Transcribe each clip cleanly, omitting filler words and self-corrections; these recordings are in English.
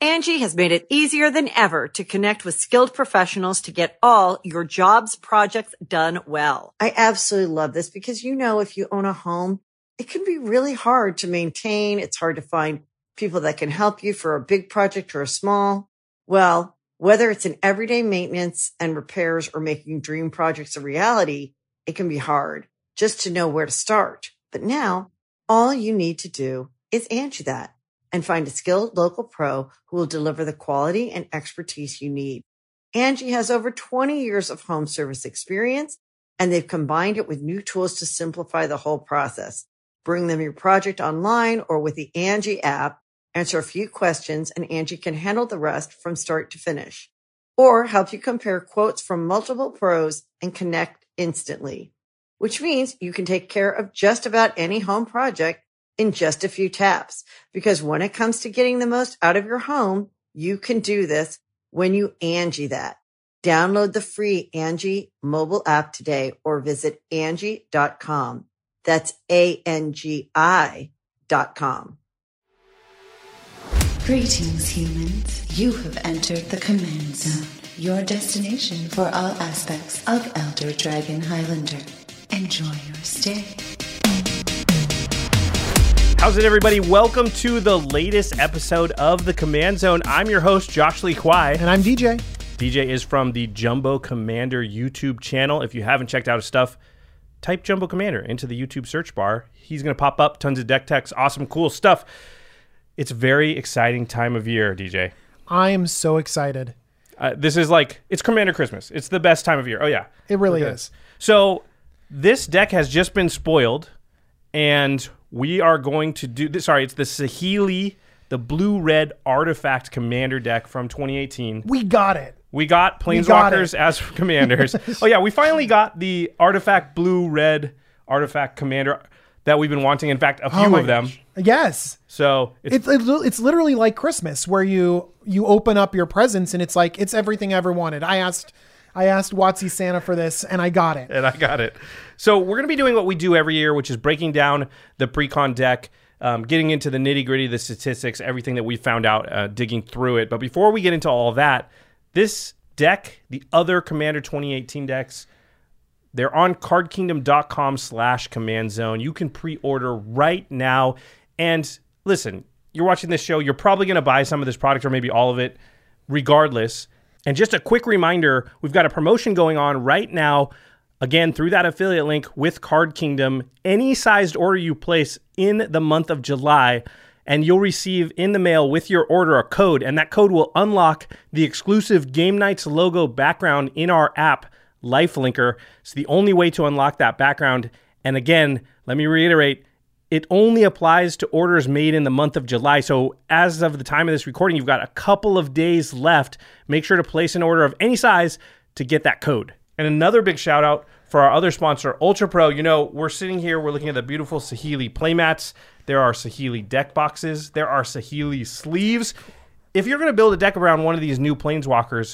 Angie has made it easier than ever to connect with skilled professionals to get all your jobs projects done well. I absolutely love this because, if you own a home, it can be really hard to maintain. It's hard to find people that can help you for a big project or a small. Well, whether it's in everyday maintenance and repairs or making dream projects a reality, it can be hard just to know where to start. But now all you need to do is Angie that and find a skilled local pro who will deliver the quality and expertise you need. Angie has over 20 years of home service experience, and they've combined it with new tools to simplify the whole process. Bring them your project online or with the Angie app, answer a few questions, and Angie can handle the rest from start to finish. Or help you compare quotes from multiple pros and connect instantly, which means you can take care of just about any home project in just a few taps. Because when it comes to getting the most out of your home, you can do this when you Angie that. Download the free Angie mobile app today or visit Angie.com. That's ANGI.com. Greetings, humans. You have entered the Command Zone, your destination for all aspects of Elder Dragon Highlander. Enjoy your stay. How's it, everybody? Welcome to the latest episode of the Command Zone. I'm your host, Josh Lee Kwai. And I'm DJ. DJ is from the Jumbo Commander YouTube channel. If you haven't checked out his stuff, type Jumbo Commander into the YouTube search bar. He's going to pop up, tons of deck techs, awesome, cool stuff. It's a very exciting time of year, DJ. I am so excited. This is it's Commander Christmas. It's the best time of year. Oh, yeah. It really is. So this deck has just been spoiled, and we are going to do this. Sorry, it's the Saheeli, the blue-red artifact commander deck from 2018. We got it. We got Planeswalkers as commanders. Oh, yeah, we finally got the artifact blue-red artifact commander that we've been wanting. In fact, a few of them. Yes. So it's literally like Christmas, where you open up your presents and it's like, it's everything I ever wanted. I asked WotC Santa for this, and I got it. So we're going to be doing what we do every year, which is breaking down the pre-con deck, getting into the nitty-gritty, the statistics, everything that we found out, digging through it. But before we get into all of that, this deck, the other Commander 2018 decks, they're on cardkingdom.com/command zone. You can pre-order right now. And listen, you're watching this show, you're probably going to buy some of this product or maybe all of it regardless. And just a quick reminder, we've got a promotion going on right now, again, through that affiliate link with Card Kingdom. Any sized order you place in the month of July, and you'll receive in the mail with your order a code, and that code will unlock the exclusive Game Nights logo background in our app, Lifelinker. It's the only way to unlock that background. And again, let me reiterate, it only applies to orders made in the month of July. So as of the time of this recording, you've got a couple of days left. Make sure to place an order of any size to get that code. And another big shout out for our other sponsor, Ultra Pro. We're sitting here, we're looking at the beautiful Saheeli playmats. There are Saheeli deck boxes. There are Saheeli sleeves. If you're going to build a deck around one of these new Planeswalkers,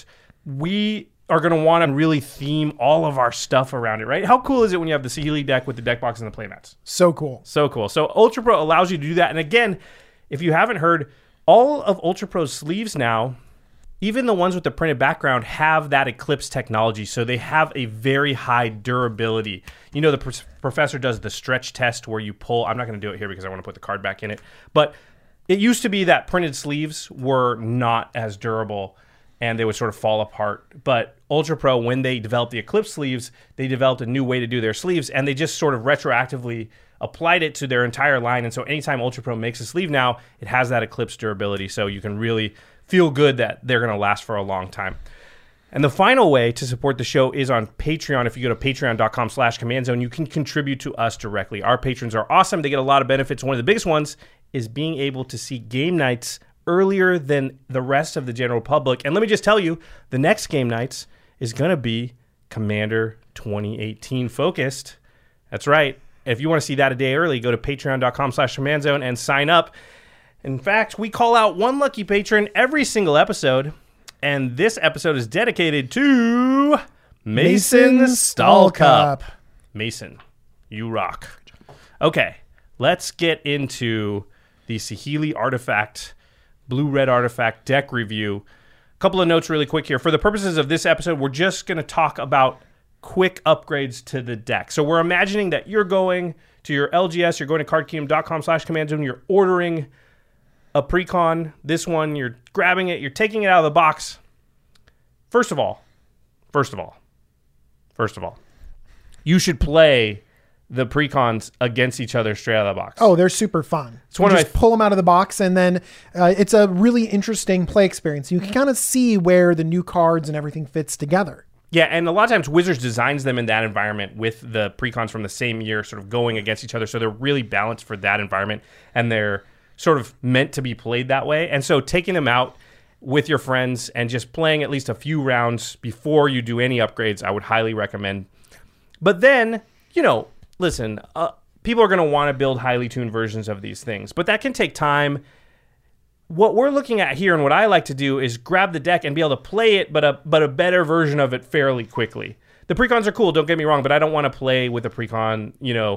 we are going to want to really theme all of our stuff around it, right? How cool is it when you have the Saheeli deck with the deck box and the playmats? So cool. So cool. So Ultra Pro allows you to do that. And again, if you haven't heard, all of Ultra Pro's sleeves now, even the ones with the printed background, have that Eclipse technology. So they have a very high durability. The professor does the stretch test where you pull. I'm not going to do it here because I want to put the card back in it. But it used to be that printed sleeves were not as durable and they would sort of fall apart. But Ultra Pro, when they developed the Eclipse sleeves, they developed a new way to do their sleeves, and they just sort of retroactively applied it to their entire line. And so anytime Ultra Pro makes a sleeve now, it has that Eclipse durability, so you can really feel good that they're going to last for a long time. And the final way to support the show is on Patreon. If you go to patreon.com/command zone, you can contribute to us directly. Our patrons are awesome. They get a lot of benefits. One of the biggest ones is being able to see game nights earlier than the rest of the general public. And let me just tell you, the next game nights is going to be Commander 2018 focused. That's right. If you want to see that a day early, go to patreon.com/command zone and sign up. In fact, we call out one lucky patron every single episode, and this episode is dedicated to Mason Stallcup. Mason, you rock. Okay, let's get into the Saheeli Artifact Blue-Red Artifact deck review. A couple of notes really quick here. For the purposes of this episode, we're just going to talk about quick upgrades to the deck. So we're imagining that you're going to your LGS, you're going to cardkingdom.com/command zone, you're ordering a precon, this one, you're grabbing it, you're taking it out of the box. First of all, you should play the precons against each other straight out of the box. Oh, they're super fun. It's one you of just pull them out of the box, and then it's a really interesting play experience. You can kind of see where the new cards and everything fits together. Yeah, and a lot of times Wizards designs them in that environment with the precons from the same year sort of going against each other, so they're really balanced for that environment, and they're sort of meant to be played that way. And so taking them out with your friends and just playing at least a few rounds before you do any upgrades, I would highly recommend. But then, listen, people are going to want to build highly tuned versions of these things, but that can take time. What we're looking at here and what I like to do is grab the deck and be able to play it, but a better version of it fairly quickly. The precons are cool, don't get me wrong, but I don't want to play with a precon,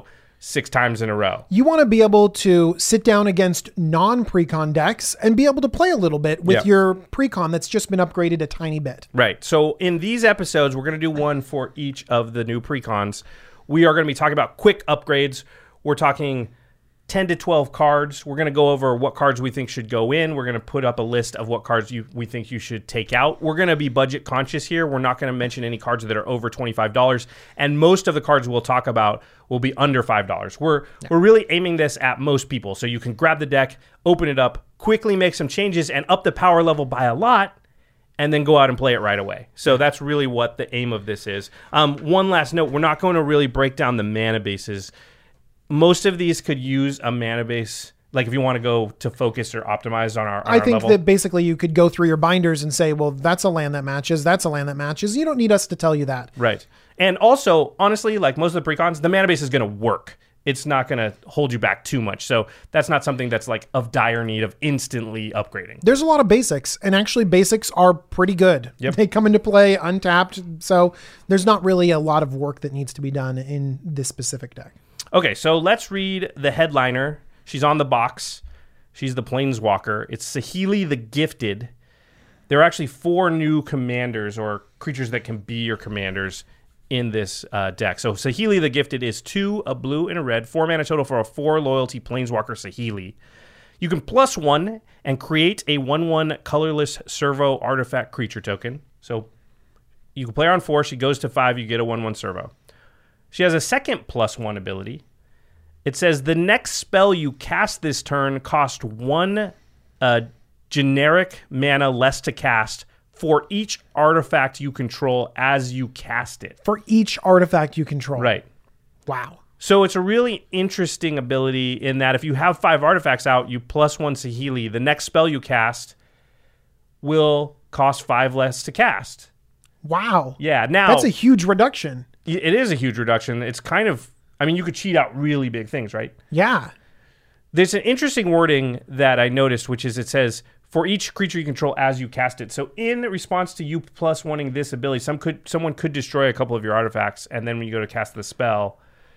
6 times in a row. You want to be able to sit down against non-precon decks and be able to play a little bit with your precon that's just been upgraded a tiny bit. Right. So in these episodes, we're going to do one for each of the new precons. We are going to be talking about quick upgrades. We're talking 10 to 12 cards. We're going to go over what cards we think should go in. We're going to put up a list of what cards we think you should take out. We're going to be budget conscious here. We're not going to mention any cards that are over $25. And most of the cards we'll talk about will be under $5. We're really aiming this at most people. So you can grab the deck, open it up, quickly make some changes, and up the power level by a lot, and then go out and play it right away. So that's really what the aim of this is. One last note, we're not going to really break down the mana bases. Most of these could use a mana base, like if you want to go to focus or optimize on our I think level. that basically you could go through your binders and say, well, that's a land that matches, that's a land that matches. You don't need us to tell you that. Right. And also, honestly, like most of the precons, the mana base is going to work. It's not going to hold you back too much. So that's not something that's like of dire need of instantly upgrading. There's a lot of basics, and actually basics are pretty good. Yep. They come into play untapped, so there's not really a lot of work that needs to be done in this specific deck. Okay, so let's read the headliner. She's on the box. She's the Planeswalker. It's Saheeli the Gifted. There are actually 4 new commanders or creatures that can be your commanders in this deck. So Saheeli the Gifted is 2, a blue, and a red. 4 mana total for a 4 loyalty Planeswalker Saheeli. You can +1 and create a 1/1 colorless servo artifact creature token. So you can play her on 4. She goes to 5. You get a 1/1 servo. She has a second +1 ability. It says the next spell you cast this turn costs 1 generic mana less to cast for each artifact you control as you cast it. For each artifact you control. Right. Wow. So it's a really interesting ability in that if you have 5 artifacts out, you +1 Saheeli, the next spell you cast will cost 5 less to cast. Wow. Yeah, now that's a huge reduction. It is a huge reduction. It's kind of, you could cheat out really big things, right? Yeah. There's an interesting wording that I noticed, which is it says, for each creature you control as you cast it. So in response to you +1ing this ability, someone could destroy a couple of your artifacts, and then when you go to cast the spell...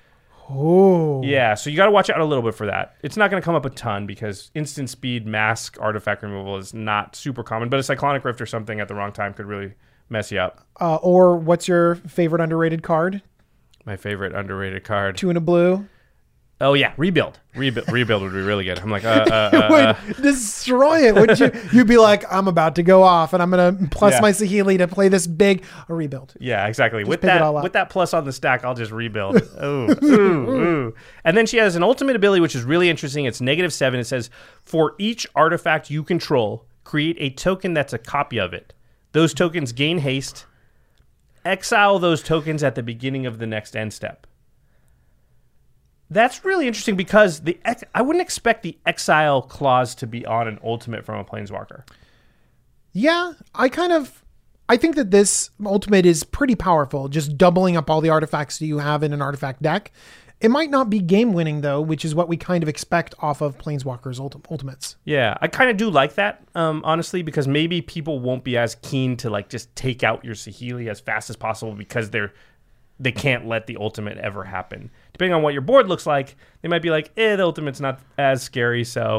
Oh. Yeah, so you got to watch out a little bit for that. It's not going to come up a ton because instant speed mask artifact removal is not super common, but a Cyclonic Rift or something at the wrong time could really mess you up. Or what's your favorite underrated card? My favorite underrated card. 2 and a blue. Oh yeah, rebuild. Rebuild would be really good. I'm like, would destroy it, wouldn't you? You'd be like, I'm about to go off, and I'm gonna plus my Saheeli to play this big a rebuild. Yeah, exactly. Just with pick it all up. that plus on the stack, I'll just rebuild. ooh. And then she has an ultimate ability, which is really interesting. It's -7. It says, for each artifact you control, create a token that's a copy of it. Those tokens gain haste. Exile those tokens at the beginning of the next end step. That's really interesting because I wouldn't expect the exile clause to be on an ultimate from a Planeswalker. Yeah, I think that this ultimate is pretty powerful, just doubling up all the artifacts that you have in an artifact deck. It might not be game-winning, though, which is what we kind of expect off of Planeswalker's ultimates. Yeah, I kind of do like that, honestly, because maybe people won't be as keen to like just take out your Saheeli as fast as possible because they can't let the ultimate ever happen. Depending on what your board looks like, they might be like, the ultimate's not as scary, so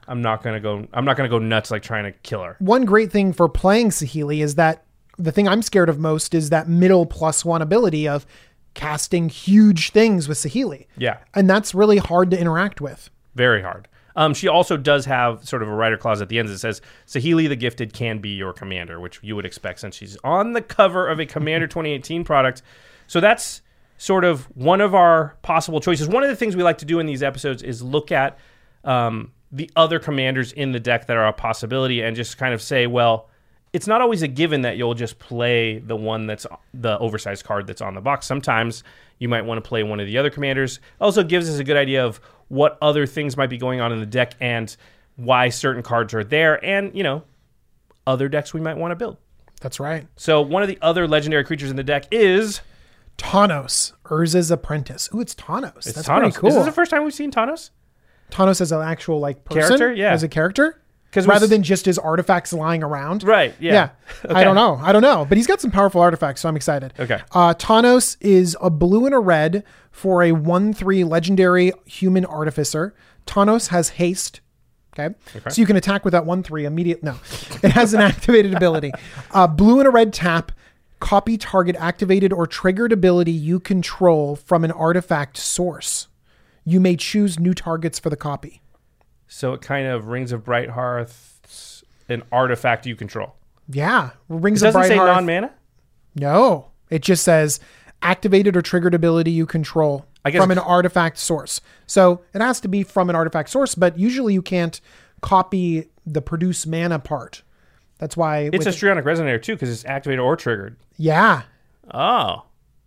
I'm not gonna go nuts like trying to kill her. One great thing for playing Saheeli is that the thing I'm scared of most is that middle +1 ability of casting huge things with Saheeli. Yeah. And that's really hard to interact with. Very hard. She also does have sort of a writer clause at the end that says, Saheeli the Gifted can be your commander, which you would expect since she's on the cover of a Commander 2018 product. So that's sort of one of our possible choices. One of the things we like to do in these episodes is look at the other commanders in the deck that are a possibility and just kind of say, well, it's not always a given that you'll just play the one that's the oversized card that's on the box. Sometimes you might want to play one of the other commanders. It also gives us a good idea of what other things might be going on in the deck and why certain cards are there and, other decks we might want to build. That's right. So one of the other legendary creatures in the deck is Tawnos, Urza's Apprentice. Ooh, it's Tawnos. That's Tawnos. pretty cool. Is this the first time we've seen Tawnos? Tawnos as an actual person? Character? Yeah. As a character? Rather than just his artifacts lying around. Right, yeah. Okay. I don't know. But he's got some powerful artifacts, so I'm excited. Okay. Tawnos is a blue and a red for a 1/3 legendary human artificer. Tawnos has haste. Okay. So you can attack with that 1/3 immediate. No. It has an activated ability. Blue and a red tap. Copy target activated or triggered ability you control from an artifact source. You may choose new targets for the copy. So it kind of Rings of Brighthearth's an artifact you control. Yeah. Rings It of doesn't say Brighthearth. non-mana? No. It just says activated or triggered ability you control from an artifact source. So it has to be from an artifact source, but usually you can't copy the produce mana part. That's why... It's a Strionic Resonator too, because it's activated or triggered. Yeah. Oh.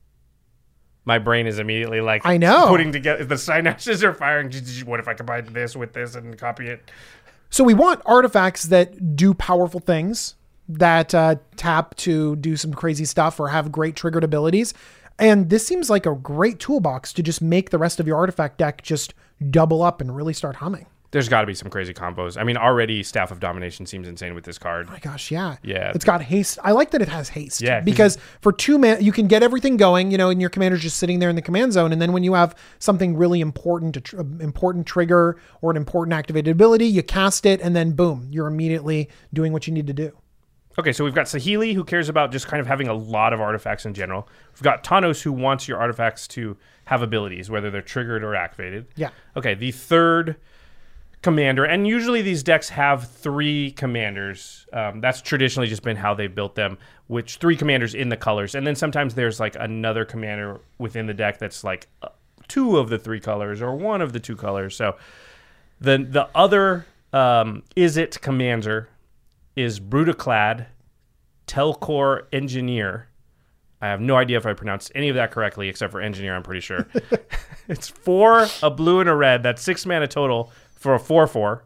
My brain is immediately like... I know. Putting together... The synapses are firing. What if I combine this with this and copy it? So we want artifacts that do powerful things, that tap to do some crazy stuff or have great triggered abilities. And this seems like a great toolbox to just make the rest of your artifact deck just double up and really start humming. There's got to be some crazy combos. I mean, already Staff of Domination seems insane with this card. Oh my gosh, yeah. Yeah. It's got haste. I like that it has haste. Yeah. Because for 2 mana, you can get everything going, and your commander's just sitting there in the command zone. And then when you have something really important, important trigger or an important activated ability, you cast it and then boom, you're immediately doing what you need to do. Okay, so we've got Saheeli, who cares about just kind of having a lot of artifacts in general. We've got Tawnos, who wants your artifacts to have abilities, whether they're triggered or activated. Yeah. Okay, the third commander, and usually these decks have 3 commanders. That's traditionally just been how they've built them, which 3 commanders in the colors. And then sometimes there's like another commander within the deck that's like 2 of the 3 colors or 1 of the 2 colors. So the other Izzet commander is Brutaclad Telcor Engineer. I have no idea if I pronounced any of that correctly, except for Engineer, I'm pretty sure. It's 4, a blue, and a red. That's 6 mana total for a 4/4.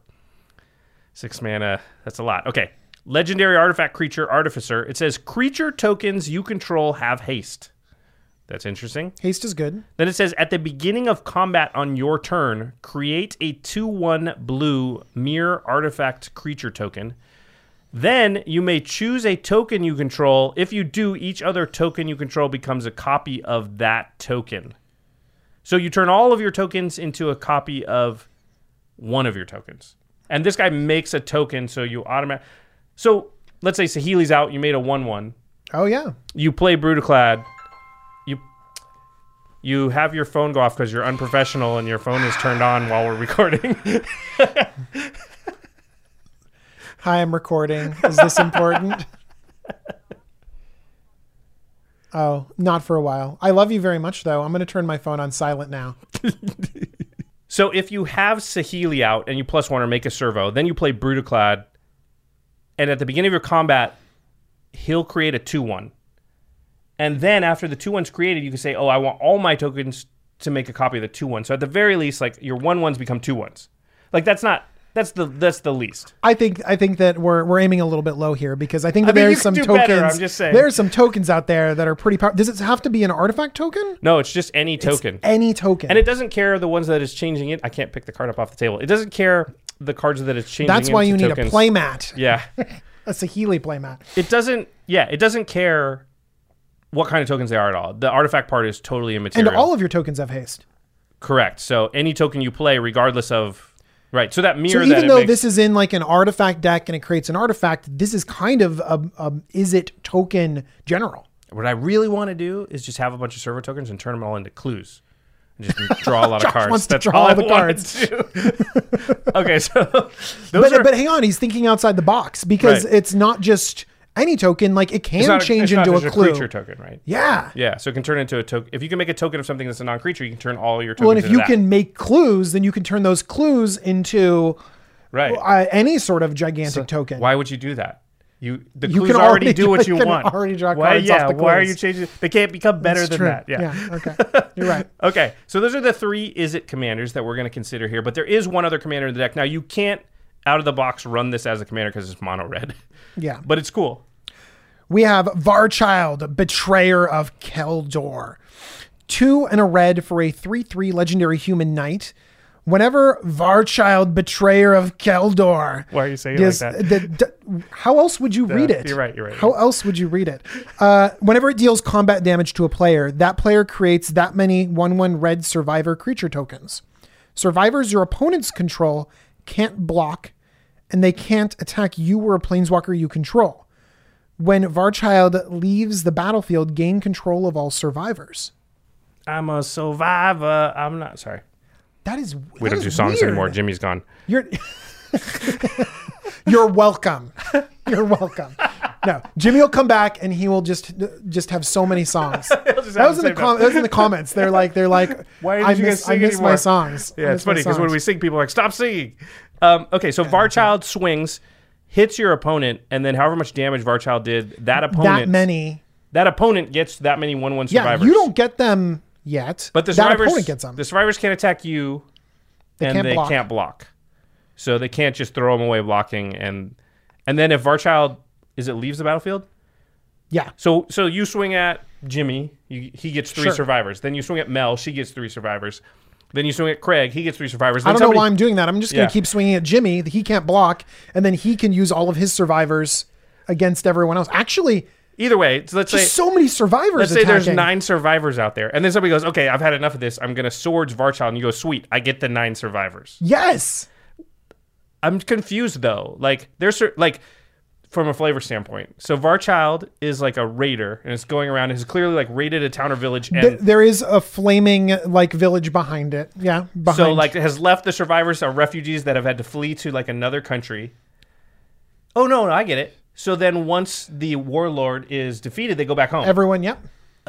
6 mana, that's a lot. Okay. Legendary artifact creature, Artificer. It says creature tokens you control have haste. That's interesting. Haste is good. Then it says, at the beginning of combat on your turn, create a 2/1 blue mirror artifact creature token. Then you may choose a token you control. If you do, each other token you control becomes a copy of that token. So you turn all of your tokens into a copy of one of your tokens. And this guy makes a token, so you automatically... So let's say Saheeli's out, you made a 1/1. Oh, yeah. You play Brutaclad. You have your phone go off because you're unprofessional and your phone is turned on while we're recording. Hi, I'm recording. Is this important? Oh, not for a while. I love you very much, though. I'm going to turn my phone on silent now. So if you have Saheeli out and you +1 or make a servo, then you play Brutaclad, and at the beginning of your combat, he'll create a 2/1. And then after the 2/1's created, you can say, oh, I want all my tokens to make a copy of the 2/1. So at the very least, like your 1/1s become 2/1s. Like that's the least. I think that we're aiming a little bit low here because I think that there's some tokens. Better, I'm just saying. There's some tokens out there that are pretty powerful. Does it have to be an artifact token? No, it's just any token. It's any token. And it doesn't care the ones that is changing it. I can't pick the card up off the table. It doesn't care the cards that it's changing. That's why you need tokens. a playmat. Yeah. A Saheeli playmat. It doesn't care what kind of tokens they are at all. The artifact part is totally immaterial. And all of your tokens have haste. Correct. So any token you play, regardless of Right. So that So mirror. even though this is in like an artifact deck and it creates an artifact, this is kind of a is it token general. What I really want to do is just have a bunch of server tokens and turn them all into clues. And just draw a lot of cards. wants to That's draw all all I the want cards. to do. Okay, so those But hang on, he's thinking outside the box because Right. it's not just any token. Like it can change it's into not a just clue. creature token, right? Yeah. Yeah, so it can turn into a token. If you can make a token of something that's a non-creature, you can turn all your tokens Well, and if into you that. can make clues, then you can turn those clues into Right. any sort of gigantic token. Why would you do that? The You clues can already already do what you can want. already draw why, cards off the why are clues. you changing? They can't become better That's than true. that. Yeah. Okay. You're right. Okay, so those are the 3 Is It commanders that we're going to consider here. But there is one other commander in the deck. Now, you can't, out of the box, run this as a commander because it's mono red. Yeah. But it's cool. We have Varchild, Betrayer of Keldor. 2 and a red for a 3/3 legendary human knight. Whenever Varchild, Betrayer of Keldor. Why are you saying it like that? How else would you read it? You're right. How else would you read it? Whenever it deals combat damage to a player, that player creates that many 1/1 red survivor creature tokens. Survivors your opponents control can't block, and they can't attack you or a planeswalker you control. When Varchild leaves the battlefield, gain control of all survivors. I'm a survivor. I'm not. Sorry. That is We don't do songs anymore. Jimmy's gone. You're welcome. You're welcome. No, Jimmy will come back and he will just have so many songs. That was in the comments. They're like, Why I did you guys miss sing my anymore? songs. Yeah, it's funny because when we sing, people are like, stop singing. Okay, so Varchild swings, hits your opponent, and then however much damage Varchild did, that opponent gets that many 1/1 survivors. Yeah, you don't get them yet. But the that survivors, opponent gets them. the survivors can't attack you, and can't they block. can't block. So they can't just throw them away blocking. And then if Varchild, leaves the battlefield? Yeah. So you swing at Jimmy, he gets 3 Sure. survivors. Then you swing at Mel, she gets 3 survivors. Then you swing at Craig, he gets 3 survivors. I Then don't know why I'm doing that. I'm just going Yeah. to keep swinging at Jimmy. He can't block, and then he can use all of his survivors against everyone else. Actually, Either way, so let's say just so many survivors. let's say there's attacking. 9 survivors out there, and then somebody goes, "Okay, I've had enough of this. I'm going to swords Varchild," and you go, "Sweet, I get the 9 survivors." Yes. I'm confused though. Like there's from a flavor standpoint. So Varchild is like a raider, and it's going around. It's clearly like raided a town or village, and There is a flaming like village behind it. Yeah. Behind. so like it has left the survivors are refugees that have had to flee to like another country. Oh no, I get it. So then once the warlord is defeated, they go back home. everyone. Yep.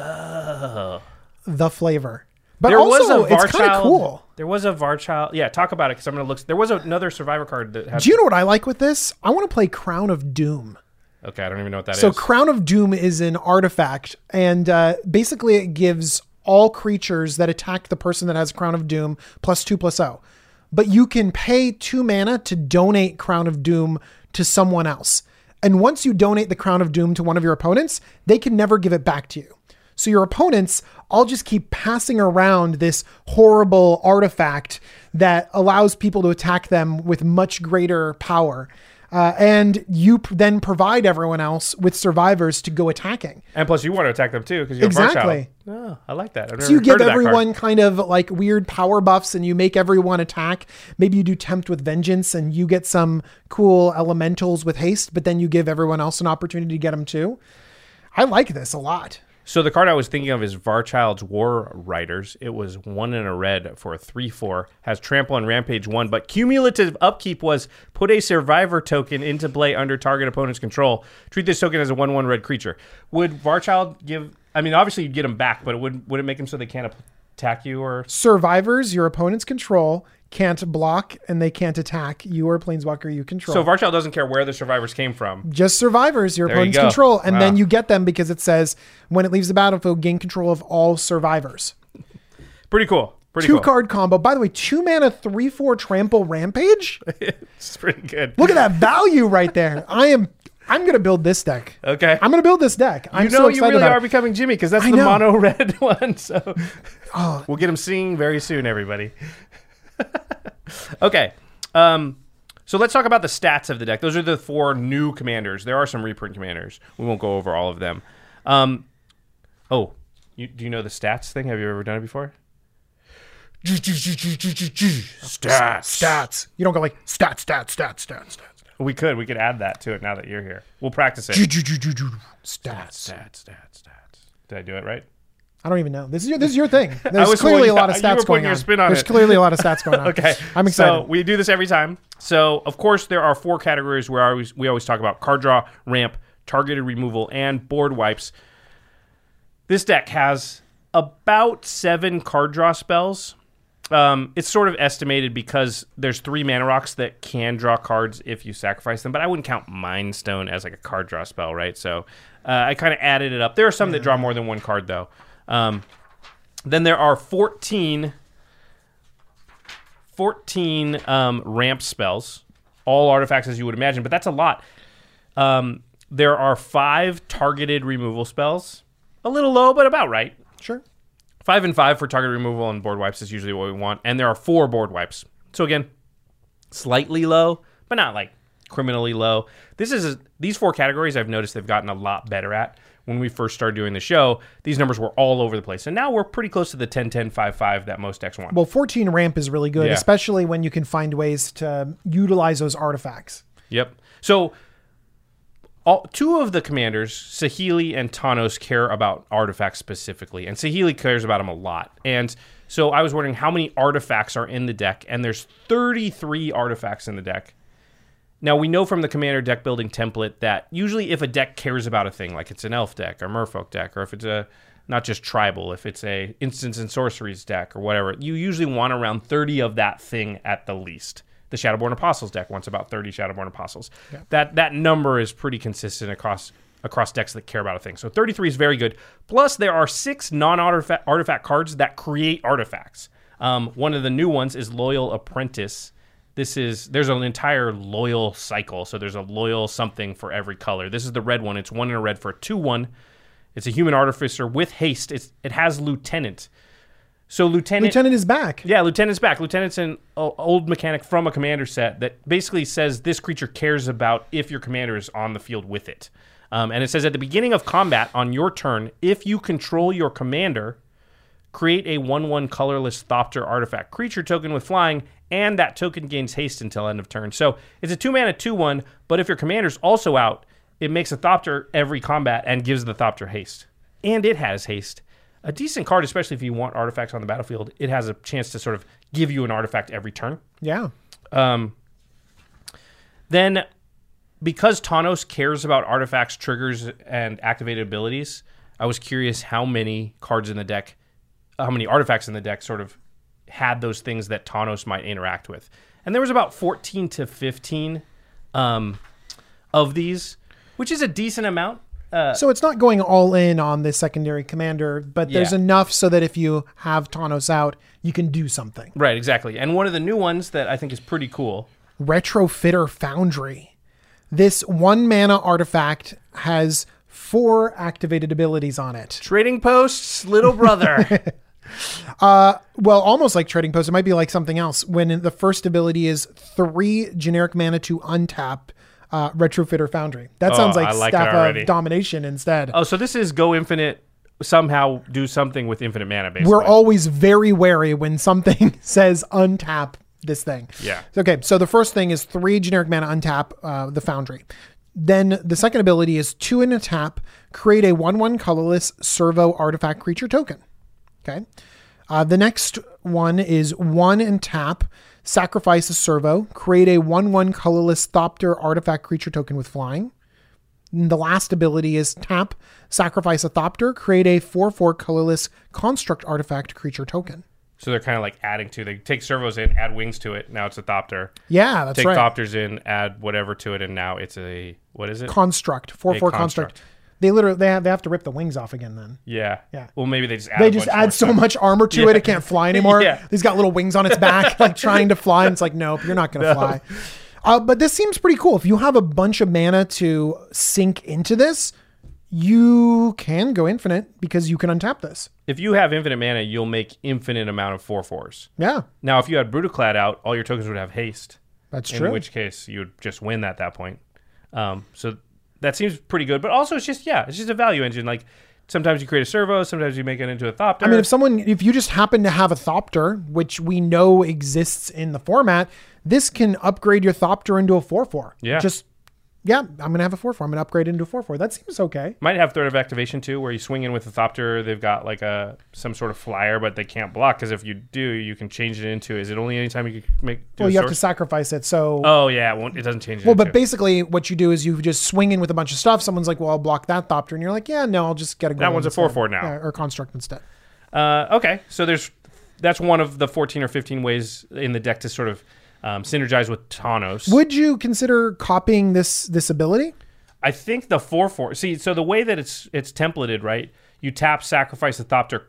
Oh. The flavor. But There was also, a Varchild. it's kind of cool. There was a Varchild. Yeah, talk about it because I'm going to look. There was another survivor card that had. Do you know what I like with this? I want to play Crown of Doom. Okay, I don't even know what that is. So Crown of Doom is an artifact, and basically it gives all creatures that attack the person that has Crown of Doom +2/+0. But you can pay 2 mana to donate Crown of Doom to someone else. And once you donate the Crown of Doom to one of your opponents, they can never give it back to you. So your opponents all just keep passing around this horrible artifact that allows people to attack them with much greater power. And you then provide everyone else with survivors to go attacking. And plus, you want to attack them too because you're Exactly. Varchild. Oh, I like that. I've So you never give heard of that card. everyone kind of like weird power buffs and you make everyone attack. Maybe you do Tempt with Vengeance and you get some cool elementals with haste, but then you give everyone else an opportunity to get them too. I like this a lot. So the card I was thinking of is Varchild's War Riders. It was 1 and a red for a 3/4. Has Trample and Rampage 1, but cumulative upkeep was put a survivor token into play under target opponent's control. Treat this token as a 1/1 red creature. Would Varchild give... I mean, obviously you'd get them back, but would it make them so they can't attack you or... Survivors, your opponent's control, can't block and they can't attack you or planeswalker you control. So Varchild doesn't care where the survivors came from. Just survivors, your There you opponent's go. control. And Wow. then you get them because it says when it leaves the battlefield, gain control of all survivors. Pretty cool. Pretty Two cool. card combo. By the way, 2 mana, 3/4 Trample Rampage. It's pretty good. Look at that value right there. I'm going to build this deck. Okay. I'm going to build this deck. I'm You know so you excited really about are it. becoming Jimmy because that's I the know. mono red one. So Oh. we'll get him singing very soon, everybody. Okay. So let's talk about the stats of the deck. Those are the 4 new commanders. There are some reprint commanders. We won't go over all of them. Do you know the stats thing? Have you ever done it before? Stats. You don't go like stats. We could add that to it now that you're here. We'll practice it. Stats. Did I do it right? I don't even know. This is your thing. There's was clearly holding- a lot of you stats were putting going your on. spin on There's it. clearly a lot of stats going on. Okay. I'm excited. So we do this every time. So, of course, there are 4 categories where we always talk about card draw, ramp, targeted removal, and board wipes. This deck has about 7 card draw spells. It's sort of estimated because there's 3 mana rocks that can draw cards if you sacrifice them, but I wouldn't count Mind Stone as like a card draw spell, right? So I kind of added it up. There are some that draw more than 1 card, though. Then there are 14 ramp spells, all artifacts as you would imagine, but that's a lot. There are 5 targeted removal spells. A little low, but about right. Sure. 5 and 5 for target removal and board wipes is usually what we want. And there are 4 board wipes. So again, slightly low, but not like criminally low. These 4 categories I've noticed they've gotten a lot better at. When we first started doing the show, these numbers were all over the place. And now we're pretty close to the 10-10-5-5 that most decks want. Well, 14 ramp is really good, Yeah. especially when you can find ways to utilize those artifacts. Yep. So 2 of the commanders, Saheeli and Tawnos, care about artifacts specifically, and Saheeli cares about them a lot. And so I was wondering how many artifacts are in the deck, and there's 33 artifacts in the deck. Now, we know from the commander deck building template that usually if a deck cares about a thing, like it's an elf deck or merfolk deck, or if it's not just tribal, if it's a instants and sorceries deck or whatever, you usually want around 30 of that thing at the least. The Shadowborn Apostles deck wants about 30 Shadowborn Apostles. Yeah. That number is pretty consistent across decks that care about a thing. So 33 is very good. Plus, there are 6 non-artifact cards that create artifacts. One of the new ones is Loyal Apprentice. There's an entire loyal cycle. So there's a loyal something for every color. This is the red one. It's 1 and a red for a 2/1. It's a human artificer with haste. It has Lieutenant. So Lieutenant is back. Yeah, Lieutenant's back. Lieutenant's an old mechanic from a commander set that basically says this creature cares about if your commander is on the field with it. And it says at the beginning of combat on your turn, if you control your commander, create a 1/1 colorless Thopter artifact creature token with flying, and that token gains haste until end of turn. So it's a 2-mana 2/1, but if your commander's also out, it makes a Thopter every combat and gives the Thopter haste. And it has haste. A decent card, especially if you want artifacts on the battlefield. It has a chance to sort of give you an artifact every turn. Yeah. Then, because Tawnos cares about artifacts, triggers, and activated abilities, I was curious how many artifacts in the deck sort of had those things that Tawnos might interact with. And there was about 14 to 15 of these, which is a decent amount. So it's not going all in on the secondary commander, but there's enough so that if you have Tawnos out, you can do something. Right, exactly. And one of the new ones that I think is pretty cool. Retrofitter Foundry. This 1-mana artifact has 4 activated abilities on it. Trading Post's little brother. Well, almost like Trading Post. It might be like something else. When the first ability is 3 generic mana to untap Retrofitter Foundry. That sounds like Staff of Domination instead. Oh, so this is go infinite, somehow do something with infinite mana, basically. We're always very wary when something says untap this thing. Yeah. Okay, so the first thing is 3 generic mana untap the Foundry. Then the second ability is 2 in a tap, create a 1/1 colorless servo artifact creature token. Okay. The next one is 1 in tap, sacrifice a servo, create a 1/1 colorless Thopter artifact creature token with flying. And the last ability is tap, sacrifice a Thopter, create a 4/4 colorless construct artifact creature token. So they're kind of like they take servos in, add wings to it, now it's a Thopter. Yeah, that's take right. Take Thopters in, add whatever to it, and now it's what is it? Construct, 4/4 construct. They have to rip the wings off again then. Yeah. Yeah. Well, maybe they just add so much armor to it can't fly anymore. Yeah. He's got little wings on its back, like trying to fly. And it's like, nope, you're not going to fly. But this seems pretty cool. If you have a bunch of mana to sink into this, you can go infinite because you can untap this. If you have infinite mana, you'll make infinite amount of 4/4s. Yeah. Now, if you had Brutaclad out, all your tokens would have haste. That's true. In which case, you would just win at that point. So that seems pretty good. But also, it's just a value engine. Like, Sometimes you create a servo. Sometimes you make it into a Thopter. I mean, if you just happen to have a Thopter, which we know exists in the format, this can upgrade your Thopter into a 4/4. I'm going to have a 4/4. I'm going to upgrade into a 4/4. That seems okay. Might have threat of activation too, where you swing in with a Thopter. They've got like some sort of flyer, but they can't block, because if you do, you can change it into. Is it only anytime you can make? You have to sacrifice it. So. Oh yeah, it doesn't change. But basically, what you do is you just swing in with a bunch of stuff. Someone's like, "Well, I'll block that Thopter," and you're like, "Yeah, no, I'll just get a." That one's a 4/4 now, or construct instead. Okay, so that's one of the 14 or 15 ways in the deck to sort of synergize with Tawnos. Would you consider copying this ability? I think the 4/4. See, so the way that it's templated, right? You tap, sacrifice a Thopter,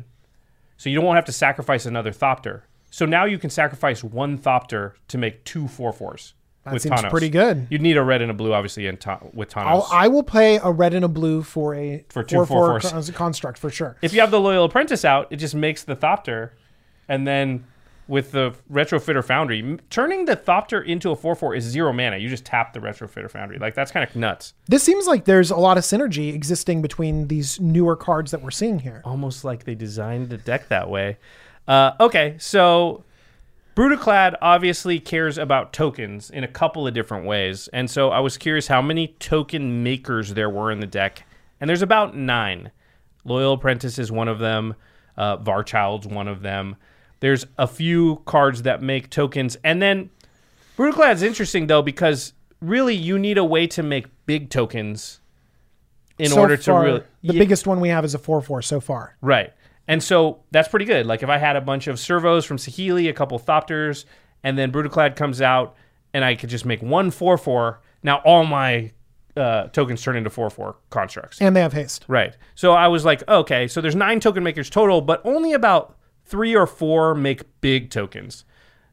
so you don't have to sacrifice another Thopter. So now you can sacrifice one Thopter to make 2 4/4s. That seems pretty good. You'd need a red and a blue, obviously, with Tawnos. I will play a red and a blue for 2 4/4 construct for sure. If you have the Loyal Apprentice out, it just makes the Thopter, and then with the Retrofitter Foundry, turning the Thopter into a 4/4 is 0 mana. You just tap the Retrofitter Foundry. Like, that's kind of nuts. This seems like there's a lot of synergy existing between these newer cards that we're seeing here. Almost like they designed the deck that way. Okay, so Brutaclad obviously cares about tokens in a couple of different ways. And so I was curious how many token makers there were in the deck. And there's about 9. Loyal Apprentice is one of them. Varchild's one of them. There's a few cards that make tokens. And then Brutaclad's interesting, though, because really you need a way to make big tokens in order to really... The biggest one we have is a 4/4 so far. Right. And so that's pretty good. Like, if I had a bunch of servos from Saheeli, a couple Thopters, and then Brutaclad comes out, and I could just make one 4/4, now all my tokens turn into 4/4 constructs. And they have haste. Right. So I was like, okay, so there's 9 token makers total, but only about 3 or 4 make big tokens.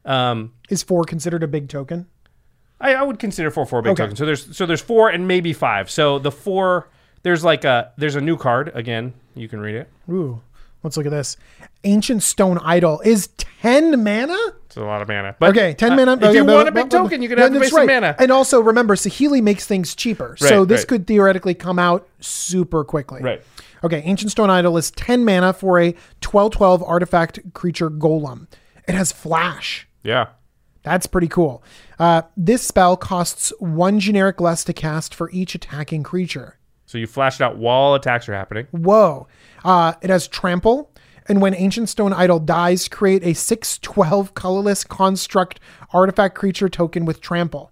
Is 4 considered a big token? I would consider 4/4 big tokens. So there's 4 and maybe 5. So the 4, there's a new card. Again, you can read it. Ooh. Let's look at this. Ancient Stone Idol is 10 mana? It's a lot of mana. But, 10 mana. If you want a big token, you could have to pay some mana. And also, remember, Saheeli makes things cheaper. So this could theoretically come out super quickly. Right. Okay, Ancient Stone Idol is 10 mana for a 12/12 artifact creature golem. It has flash. Yeah. That's pretty cool. This spell costs 1 generic less to cast for each attacking creature. So you flash it out while attacks are happening. Whoa. It has trample. And when Ancient Stone Idol dies, create a 6/12 colorless construct artifact creature token with trample.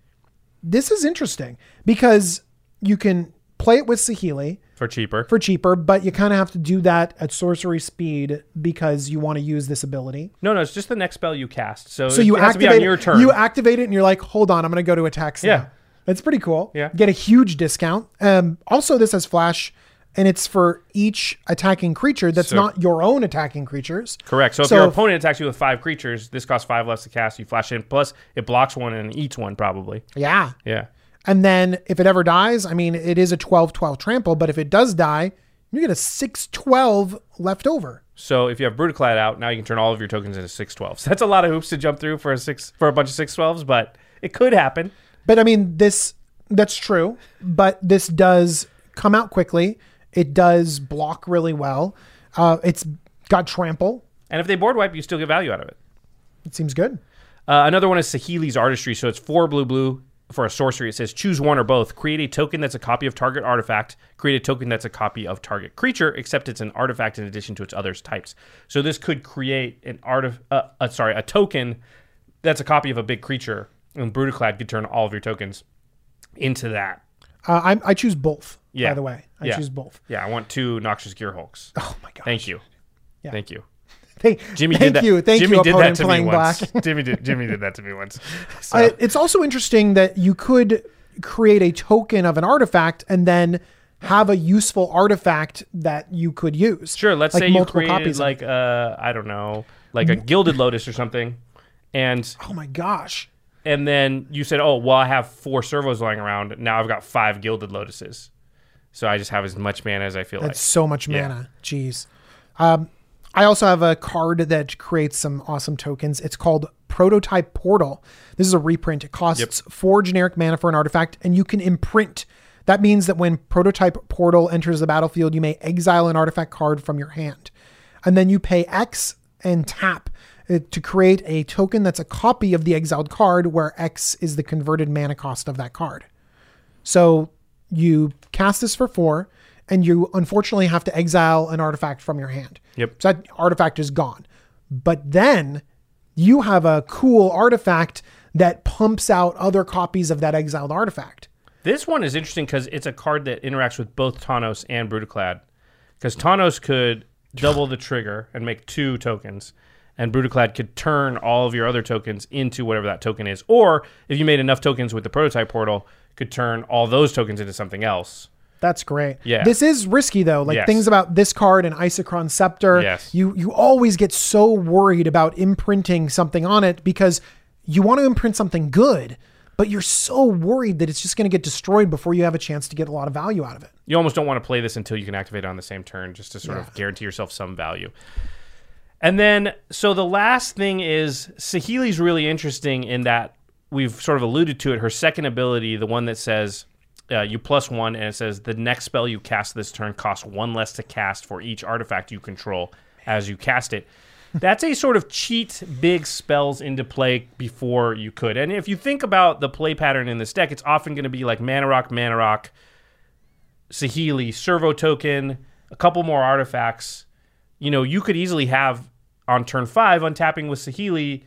This is interesting because you can play it with Saheeli. For cheaper, but you kind of have to do that at sorcery speed because you want to use this ability. No, it's just the next spell you cast. So you it has to be on your turn. You activate it and you're like, hold on, I'm going to go to attacks now. Yeah. That's pretty cool. Yeah. Get a huge discount. Also, this has flash, and it's for each attacking creature that's not your own attacking creatures. Correct. So if your opponent attacks you with 5 creatures, this costs 5 less to cast. You flash in. Plus, it blocks one and eats one probably. Yeah. Yeah. And then if it ever dies, I mean, it is a 12/12 trample, but if it does die, you get a 6/12 left over. So if you have Brutaclad out, now you can turn all of your tokens into 6/12s. That's a lot of hoops to jump through for a bunch of 6/12s, but it could happen. But I mean, that's true, but this does come out quickly. It does block really well. It's got trample. And if they board wipe, you still get value out of it. It seems good. Another one is Saheeli's Artistry. So it's 4 blue. For a sorcery, it says choose one or both. Create a token that's a copy of target artifact. Create a token that's a copy of target creature, except it's an artifact in addition to its other types. So this could create a token that's a copy of a big creature, and Brutaclad could turn all of your tokens into that. I choose both. Yeah. By the way, I choose both. Yeah, I want 2 Noxious Gearhulks. Oh my god! Thank you. Yeah. Thank you. Jimmy did that. Thank you, did that to playing me black. once. Jimmy did that to me once. So. It's also interesting that you could create a token of an artifact and then have a useful artifact that you could use. Sure. Let's say you created like I don't know, like a Gilded Lotus or something, and oh my gosh. And then you said, oh well, I have 4 servos lying around. Now I've got 5 Gilded Lotuses, so I just have as much mana as I feel like. That's so much mana. Jeez. I also have a card that creates some awesome tokens. It's called Prototype Portal. This is a reprint. It costs 4 generic mana for an artifact, and you can imprint That means that when Prototype Portal enters the battlefield, you may exile an artifact card from your hand. And then you pay X and tap to create a token that's a copy of the exiled card, where X is the converted mana cost of that card. So you cast this for 4, and you unfortunately have to exile an artifact from your hand. Yep. So that artifact is gone. But then you have a cool artifact that pumps out other copies of that exiled artifact. This one is interesting because it's a card that interacts with both Tawnos and Brutaclad. Because Tawnos could double the trigger and make 2 tokens, and Brutaclad could turn all of your other tokens into whatever that token is. Or if you made enough tokens with the Prototype Portal, could turn all those tokens into something else. That's great. Yeah. This is risky though. Like things about this card and Isochron Scepter. Yes. You always get so worried about imprinting something on it because you want to imprint something good, but you're so worried that it's just going to get destroyed before you have a chance to get a lot of value out of it. You almost don't want to play this until you can activate it on the same turn, just to sort of guarantee yourself some value. And then, so the last thing is, Saheeli's really interesting in that we've sort of alluded to it. Her second ability, the one that says you +1, and it says the next spell you cast this turn costs 1 less to cast for each artifact you control as you cast it. That's a sort of cheat big spells into play before you could. And if you think about the play pattern in this deck, it's often going to be like Mana Rock, Saheeli, Servo Token, a couple more artifacts. You know, you could easily have on turn 5 untapping with Saheeli,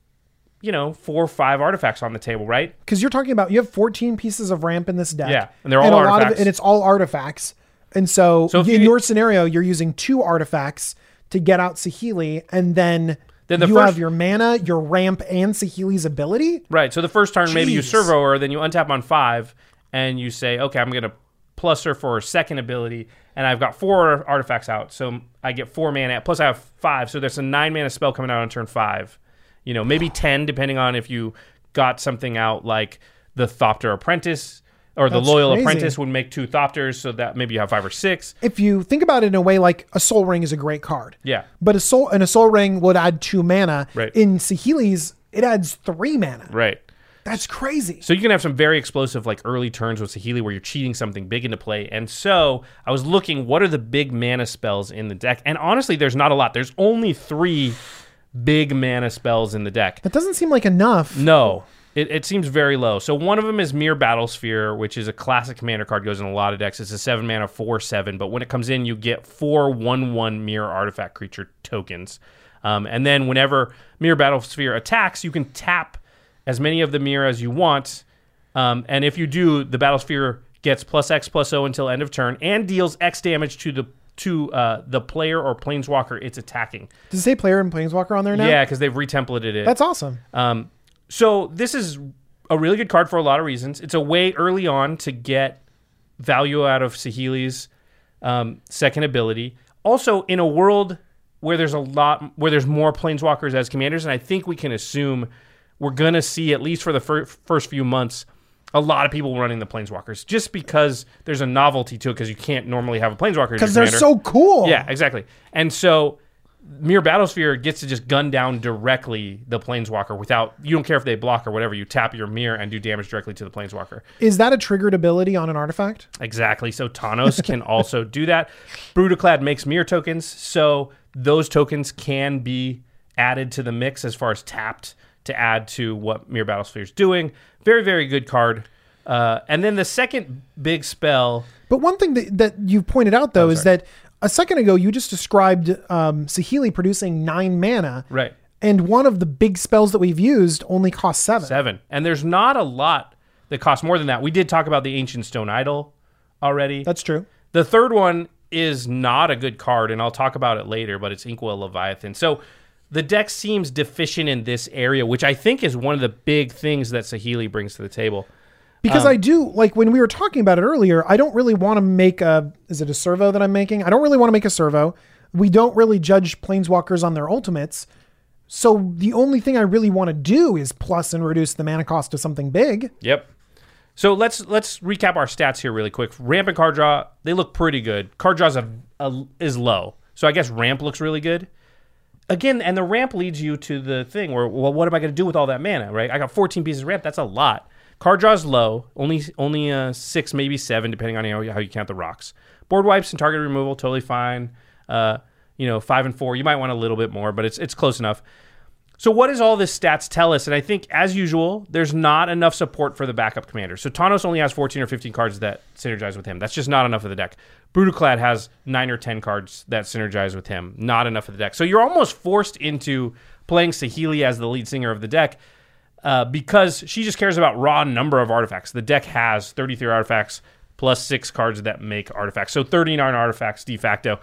4 or 5 artifacts on the table, right? Because you're talking about, you have 14 pieces of ramp in this deck. Yeah, and they're all artifacts. And it's all artifacts. And so in your scenario, you're using 2 artifacts to get out Saheeli, and then you have your mana, your ramp, and Saheeli's ability? Right, so the first turn, maybe you servo her, then you untap on 5, and you say, okay, I'm going to plus her for her second ability, and I've got 4 artifacts out, so I get 4 mana, plus I have 5, so there's a 9 mana spell coming out on turn 5. Maybe 10, depending on if you got something out like the Thopter Apprentice, or the Loyal Apprentice would make 2 Thopters, so that maybe you have 5 or 6. If you think about it in a way, like a Soul Ring is a great card. Yeah. But a Soul Ring would add 2 mana. Right. In Saheeli's, it adds 3 mana. Right. That's crazy. So you can have some very explosive, like early turns with Saheeli where you're cheating something big into play. And so I was looking, what are the big mana spells in the deck? And honestly, there's not a lot. There's only 3 big mana spells in the deck. That doesn't seem like enough. No. It seems very low. So one of them is Mere Battlesphere, which is a classic commander card, goes in a lot of decks. It's a 7 mana 4/7, but when it comes in, you get 4 1/1 Mere artifact creature tokens. And then whenever Mere Battlesphere attacks, you can tap as many of the Mere as you want. And if you do, the Battlesphere gets +X/+0 until end of turn and deals X damage to the player or planeswalker it's attacking. Does it say player and planeswalker on there now? Yeah, because they've retemplated it. That's awesome. So this is a really good card for a lot of reasons. It's a way early on to get value out of Saheeli's second ability. Also, in a world where there's more planeswalkers as commanders, and I think we can assume we're going to see, at least for the first few months, a lot of people running the planeswalkers, just because there's a novelty to it, because you can't normally have a planeswalker as your commander. Because they're so cool. Yeah, exactly. And so Mere Battlesphere gets to just gun down directly the planeswalker without, you don't care if they block or whatever, you tap your Mere and do damage directly to the planeswalker. Is that a triggered ability on an artifact? Exactly. So Tawnos can also do that. Brutaclad makes Mere tokens, so those tokens can be added to the mix as far as tapped to add to what Mere Battlesphere is doing. Very, very good card. And then the second big spell. But one thing that you pointed out, though, is that a second ago you just described Saheeli producing 9 mana. Right. And one of the big spells that we've used only costs 7. And there's not a lot that costs more than that. We did talk about the Ancient Stone Idol already. That's true. The third one is not a good card, and I'll talk about it later, but it's Inkwell Leviathan. So the deck seems deficient in this area, which I think is one of the big things that Saheeli brings to the table. Because I do, like when we were talking about it earlier, I don't really want to make is it a servo that I'm making? I don't really want to make a servo. We don't really judge planeswalkers on their ultimates. So the only thing I really want to do is plus and reduce the mana cost to something big. Yep. So let's recap our stats here really quick. Ramp and card draw, they look pretty good. Card draw is low. So I guess ramp looks really good. Again, and the ramp leads you to the thing where, well, what am I going to do with all that mana, right? I got 14 pieces of ramp. That's a lot. Card draw is low, only 6, maybe 7, depending on how you count the rocks. Board wipes and target removal, totally fine. 5 and 4, you might want a little bit more, but it's close enough. So what does all this stats tell us? And I think, as usual, there's not enough support for the backup commander. So Tawnos only has 14 or 15 cards that synergize with him. That's just not enough of the deck. Brutoclad has 9 or 10 cards that synergize with him. Not enough of the deck. So you're almost forced into playing Saheeli as the lead singer of the deck because she just cares about raw number of artifacts. The deck has 33 artifacts plus 6 cards that make artifacts. So 39 artifacts de facto.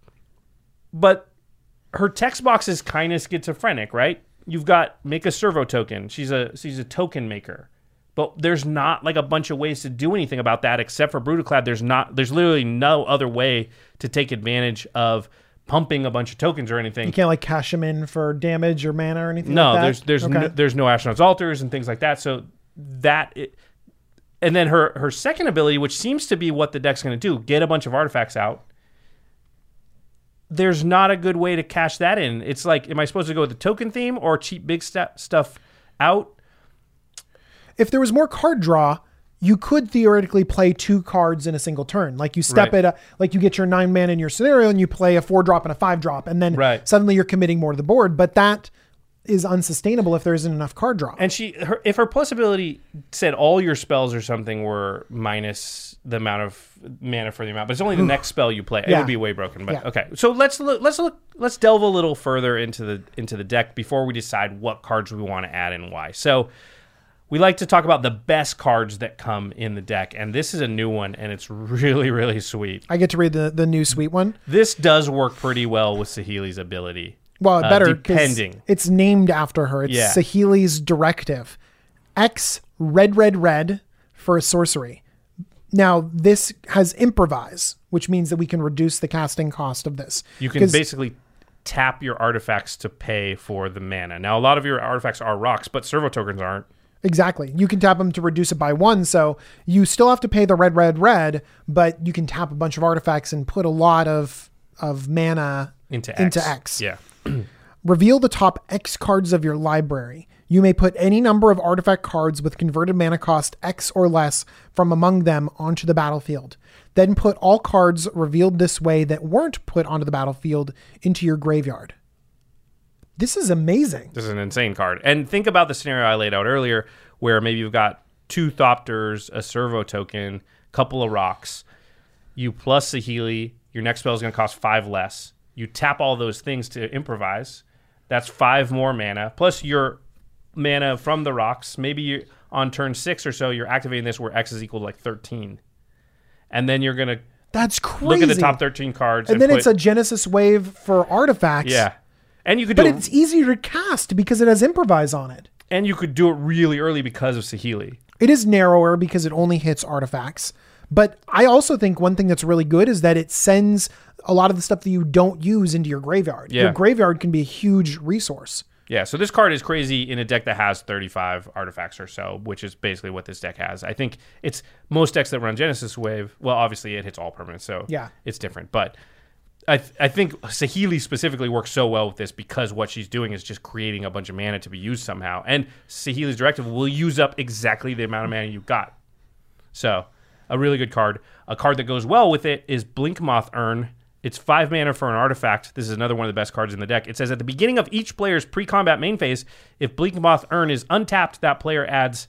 But her text box is kind of schizophrenic, right? You've got make a servo token. She's a token maker. But there's not like a bunch of ways to do anything about that except for Brutoclad. There's literally no other way to take advantage of pumping a bunch of tokens or anything. You can't like cash them in for damage or mana or anything no, like that? there's no Ashnod's Altars and things like that. So and then her second ability, which seems to be what the deck's going to do, get a bunch of artifacts out. There's not a good way to cash that in. It's like, am I supposed to go with the token theme or cheap big stuff out? If there was more card draw, you could theoretically play 2 cards in a single turn. Like you step it up, like you get your 9 mana in your scenario and you play a 4-drop and a 5-drop, and then suddenly you're committing more to the board. But that is unsustainable if there isn't enough card draw. And if her plus ability said all your spells or something were minus the amount of mana for the amount, but it's only the next spell you play, it would be way broken. But okay, so let's delve a little further into the deck before we decide what cards we want to add and why. So we like to talk about the best cards that come in the deck, and this is a new one, and it's really, really sweet. I get to read the new sweet one. This does work pretty well with Saheeli's ability. Well, better depending. It's named after her. It's Saheeli's directive. X red for a sorcery. Now, this has improvise, which means that we can reduce the casting cost of this. You can basically tap your artifacts to pay for the mana. Now, a lot of your artifacts are rocks, but servo tokens aren't. Exactly. You can tap them to reduce it by 1, so you still have to pay the red, but you can tap a bunch of artifacts and put a lot of mana into X. Yeah. Reveal the top X cards of your library. You may put any number of artifact cards with converted mana cost X or less from among them onto the battlefield. Then put all cards revealed this way that weren't put onto the battlefield into your graveyard. This is amazing. This is an insane card. And think about the scenario I laid out earlier where maybe you've got 2 Thopters, a servo token, couple of rocks. You plus Saheeli, your next spell is going to cost 5 less. You tap all those things to improvise. That's 5 more mana. Plus your mana from the rocks. Maybe you on turn 6 or so, you're activating this where X is equal to like 13. And then you're going to That's crazy. Look at the top 13 cards. And then it's a Genesis wave for artifacts. Yeah. And you could But it's easier to cast because it has improvise on it. And you could do it really early because of Saheeli. It is narrower because it only hits artifacts. But I also think one thing that's really good is that it sends a lot of the stuff that you don't use into your graveyard. Yeah. Your graveyard can be a huge resource. Yeah, so this card is crazy in a deck that has 35 artifacts or so, which is basically what this deck has. I think it's most decks that run Genesis Wave. Well, obviously it hits all permanents, so it's different. But I think Saheeli specifically works so well with this because what she's doing is just creating a bunch of mana to be used somehow. And Saheeli's directive will use up exactly the amount of mana you've got. So a really good card. A card that goes well with it is Blinkmoth Urn. It's 5 mana for an artifact. This is another one of the best cards in the deck. It says at the beginning of each player's pre-combat main phase, if Blinkmoth Urn is untapped, that player adds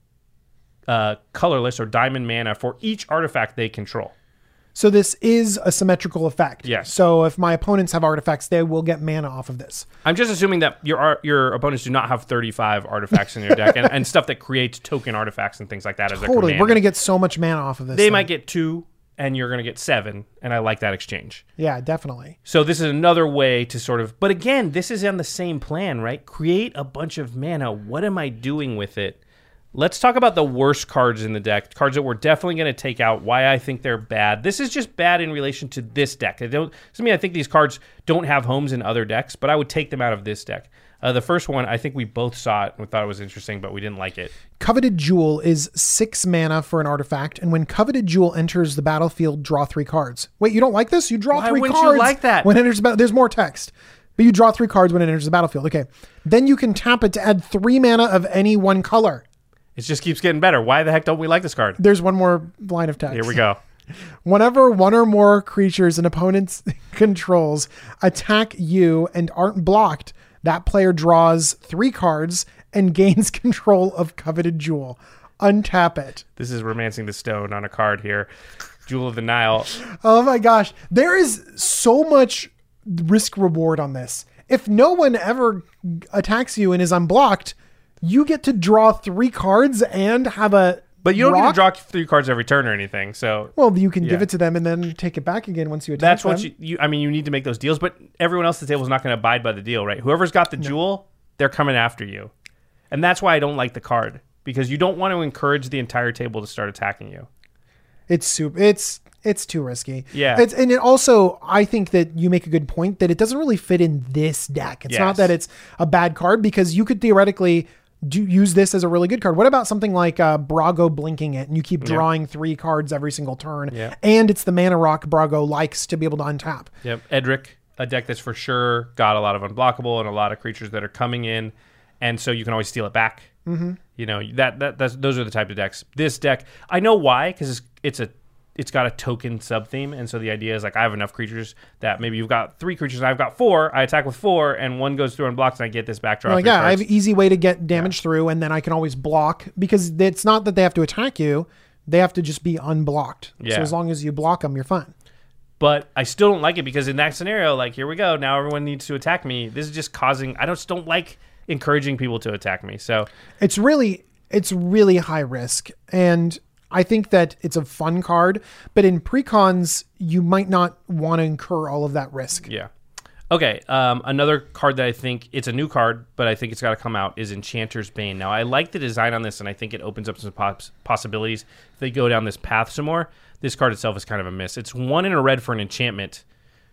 colorless or diamond mana for each artifact they control. So this is a symmetrical effect. Yes. So if my opponents have artifacts, they will get mana off of this. I'm just assuming that your opponents do not have 35 artifacts in their deck and stuff that creates token artifacts and things like that as their command. We're going to get so much mana off of this. They might get 2 and you're going to get 7, and I like that exchange. Yeah, definitely. So this is another way to sort of... But again, this is on the same plan, right? Create a bunch of mana. What am I doing with it? Let's talk about the worst cards in the deck, cards that we're definitely going to take out, why I think they're bad. This is just bad in relation to this deck. Doesn't mean I think these cards don't have homes in other decks, but I would take them out of this deck. The first one, I think we both saw it and we thought it was interesting, but we didn't like it. Coveted Jewel is 6 mana for an artifact, and when Coveted Jewel enters the battlefield, draw 3 cards. Wait, you don't like this? You draw 3 cards. Why wouldn't you like that? When it enters there's more text. But you draw 3 cards when it enters the battlefield. Okay. Then you can tap it to add 3 mana of any one color. It just keeps getting better. Why the heck don't we like this card? There's one more line of text. Here we go. Whenever one or more creatures an opponent's controls attack you and aren't blocked, that player draws 3 cards and gains control of coveted jewel. Untap it. This is Romancing the Stone on a card here. Jewel of the Nile. Oh my gosh. There is so much risk reward on this. If no one ever attacks you and is unblocked, you get to draw 3 cards and have a But you don't get rock? to draw 3 cards every turn or anything. So Well, you can give it to them and then take it back again once you attack that's them. what you I mean, you need to make those deals, but everyone else at the table is not going to abide by the deal, right? Whoever's got the jewel, they're coming after you. And that's why I don't like the card, because you don't want to encourage the entire table to start attacking you. It's too risky. Yeah. And it also, I think that you make a good point that it doesn't really fit in this deck. It's not Yes. that it's a bad card, because you could theoretically use this as a really good card. What about something like Brago blinking it and you keep drawing 3 cards every single turn, and it's the mana rock Brago likes to be able to untap. Yep. Edric, a deck that's for sure got a lot of unblockable and a lot of creatures that are coming in, and so you can always steal it back. Mm-hmm. You know, those are the type of decks. This deck, I know why, because it's got a token sub theme, and so the idea is like, I have enough creatures that maybe you've got 3 creatures and I've got 4. I attack with 4, and 1 goes through and blocks, and I get this backdraw. Like, I have an easy way to get damage through, and then I can always block, because it's not that they have to attack you; they have to just be unblocked. Yeah. So as long as you block them, you're fine. But I still don't like it, because in that scenario, like, here we go, now everyone needs to attack me. This is just causing. I just don't like encouraging people to attack me. So It's really high risk, and I think that it's a fun card, but in precons, you might not want to incur all of that risk. yeah. Okay, another card that I think, it's a new card, but I think it's got to come out, is Enchanter's Bane. Now, I like the design on this, and I think it opens up some possibilities if they go down this path some more. This card itself is kind of a miss. It's 1 in a red for an enchantment.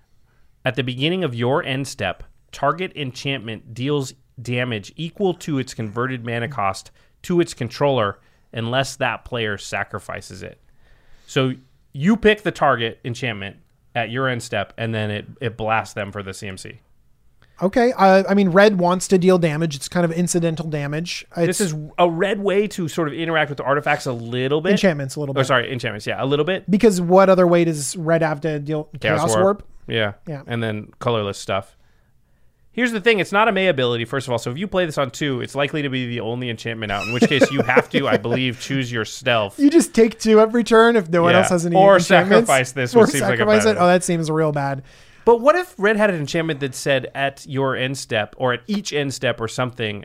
At the beginning of your end step, target enchantment deals damage equal to its converted mana cost to its controller unless that player sacrifices it. So you pick the target enchantment at your end step, and then it blasts them for the CMC. Okay. I mean, red wants to deal damage. It's kind of incidental damage. This is a red way to sort of interact with the artifacts a little bit. enchantments a little bit. Oh, sorry, enchantments. Yeah, a little bit. Because what other way does red have to deal? Chaos Warp? Yeah. Yeah. And then colorless stuff. Here's the thing. It's not a May ability, first of all. So if you play this on 2, it's likely to be the only enchantment out, in which case you have to, I believe, choose your stealth. You just take 2 every turn if no one else has any Or enchantments. sacrifice this, Or which seems like a sacrifice bad it. idea. Oh, that seems real bad. But what if red had an enchantment that said at your end step, or at each end step or something,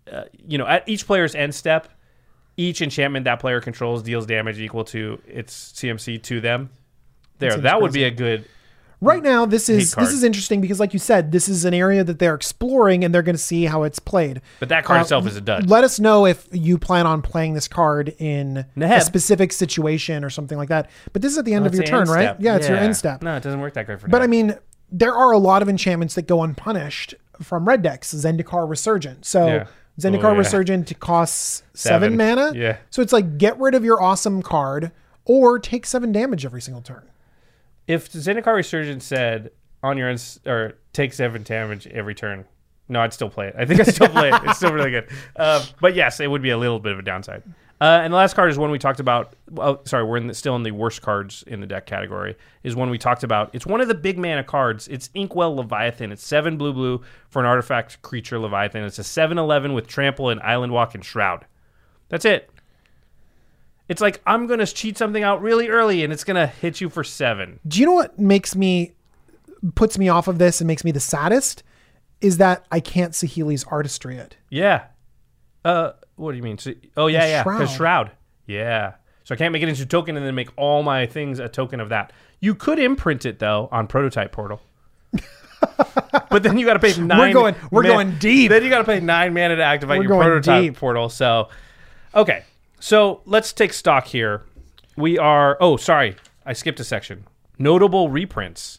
at each player's end step, each enchantment that player controls deals damage equal to its CMC to them? That would be a good... Right now, this card. is interesting because, like you said, this is an area that they're exploring and they're going to see how it's played. But that card itself is a dud. Let us know if you plan on playing this card in Neheb. a specific situation or something like that. But this is at the end of It's your the turn, end right? step. Yeah, it's your end step. No, it doesn't work that great for But Neheb. I mean, there are a lot of enchantments that go unpunished from red decks. Zendikar Resurgent. So Yeah. Zendikar Oh, yeah. Resurgent costs 7 7. mana. Yeah. So it's like, get rid of your awesome card or take 7 damage every single turn. If Zendikar Resurgent said on your end, or take 7 damage every turn, no, I'd still play it. I think I'd still play it. It's still really good. But yes, it would be a little bit of a downside. And the last card is one we talked about. We're still in the worst cards in the deck category. Is one we talked about. It's one of the big mana cards. It's Inkwell Leviathan. It's 7 blue for an artifact creature Leviathan. It's a 7/11 with Trample and Island Walk and Shroud. That's it. It's like, I'm going to cheat something out really early, and it's going to hit you for 7. Do you know what puts me off of this and makes me the saddest? Is that I can't see Healy's Artistry it. Yeah. What do you mean? Yeah. Shroud. Because Shroud. Yeah. So I can't make it into a token and then make all my things a token of that. You could imprint it, though, on Prototype Portal. But then you got to pay 9. We're going deep. Then you got to pay 9 mana to activate We're your going Prototype deep. Portal. So, okay. So let's take stock here. We are... Oh, sorry. I skipped a section. Notable reprints.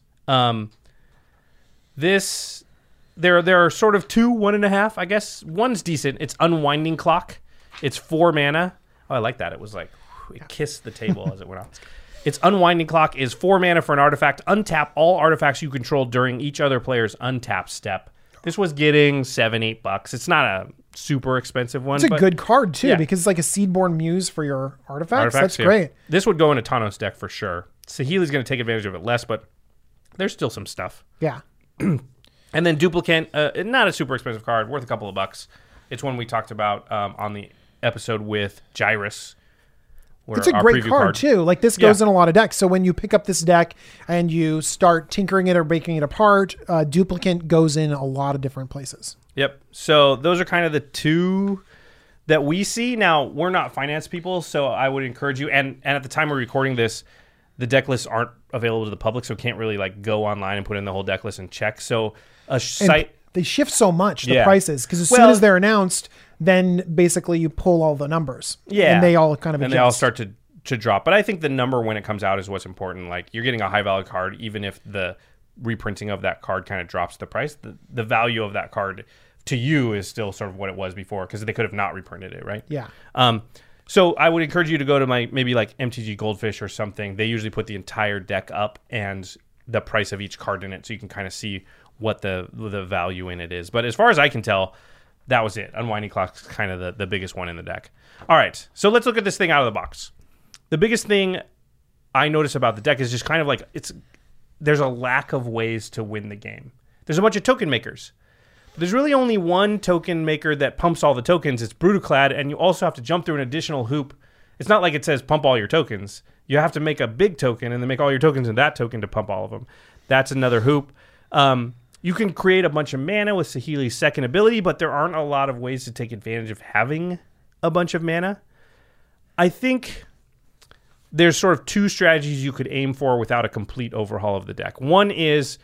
There are sort of 2, 1.5, I guess. One's decent. It's Unwinding Clock. It's 4 mana. Oh, I like that. It was like, it kissed the table as it went out. Its Unwinding Clock is 4 mana for an artifact. Untap all artifacts you control during each other player's untap step. This was getting $7-8. It's not a super expensive one. It's a good card too, yeah. because it's like a Seedborn Muse for your artifacts. That's great. This would go in a Tawnos deck for sure. Saheeli's going to take advantage of it less, but there's still some stuff. Yeah. And then Duplicant, not a super expensive card, worth a couple of bucks. It's one we talked about on the episode with Gyrus. It's a great card too. Like this goes in a lot of decks. So when you pick up this deck and you start tinkering it or breaking it apart, Duplicant goes in a lot of different places. Yep. So those are kind of the two that we see. Now, we're not finance people, so I would encourage you. And at the time we're recording this, the deck lists aren't available to the public, so can't really like go online and put in the whole deck list and check. So a site... They shift so much, the prices, because as soon as they're announced, then basically you pull all the numbers. Yeah. And they all kind of adjust. And they all start to drop. But I think the number when it comes out is what's important. Like, you're getting a high-value card, even if the reprinting of that card kind of drops the price. The value of that card to you is still sort of what it was before, because they could have not reprinted it, right? Yeah. So I would encourage you to go to maybe like MTG Goldfish or something. They usually put the entire deck up and the price of each card in it, so you can kind of see what the value in it is. But as far as I can tell, that was it. Unwinding Clock's kind of the biggest one in the deck. All right, so let's look at this thing out of the box. The biggest thing I notice about the deck is just kind of like there's a lack of ways to win the game. There's a bunch of token makers. But there's really only one token maker that pumps all the tokens. It's Brutaclad, and you also have to jump through an additional hoop. It's not like it says pump all your tokens. You have to make a big token and then make all your tokens in that token to pump all of them. That's another hoop. You can create a bunch of mana with Saheeli's second ability, but there aren't a lot of ways to take advantage of having a bunch of mana. I think there's sort of two strategies you could aim for without a complete overhaul of the deck. One is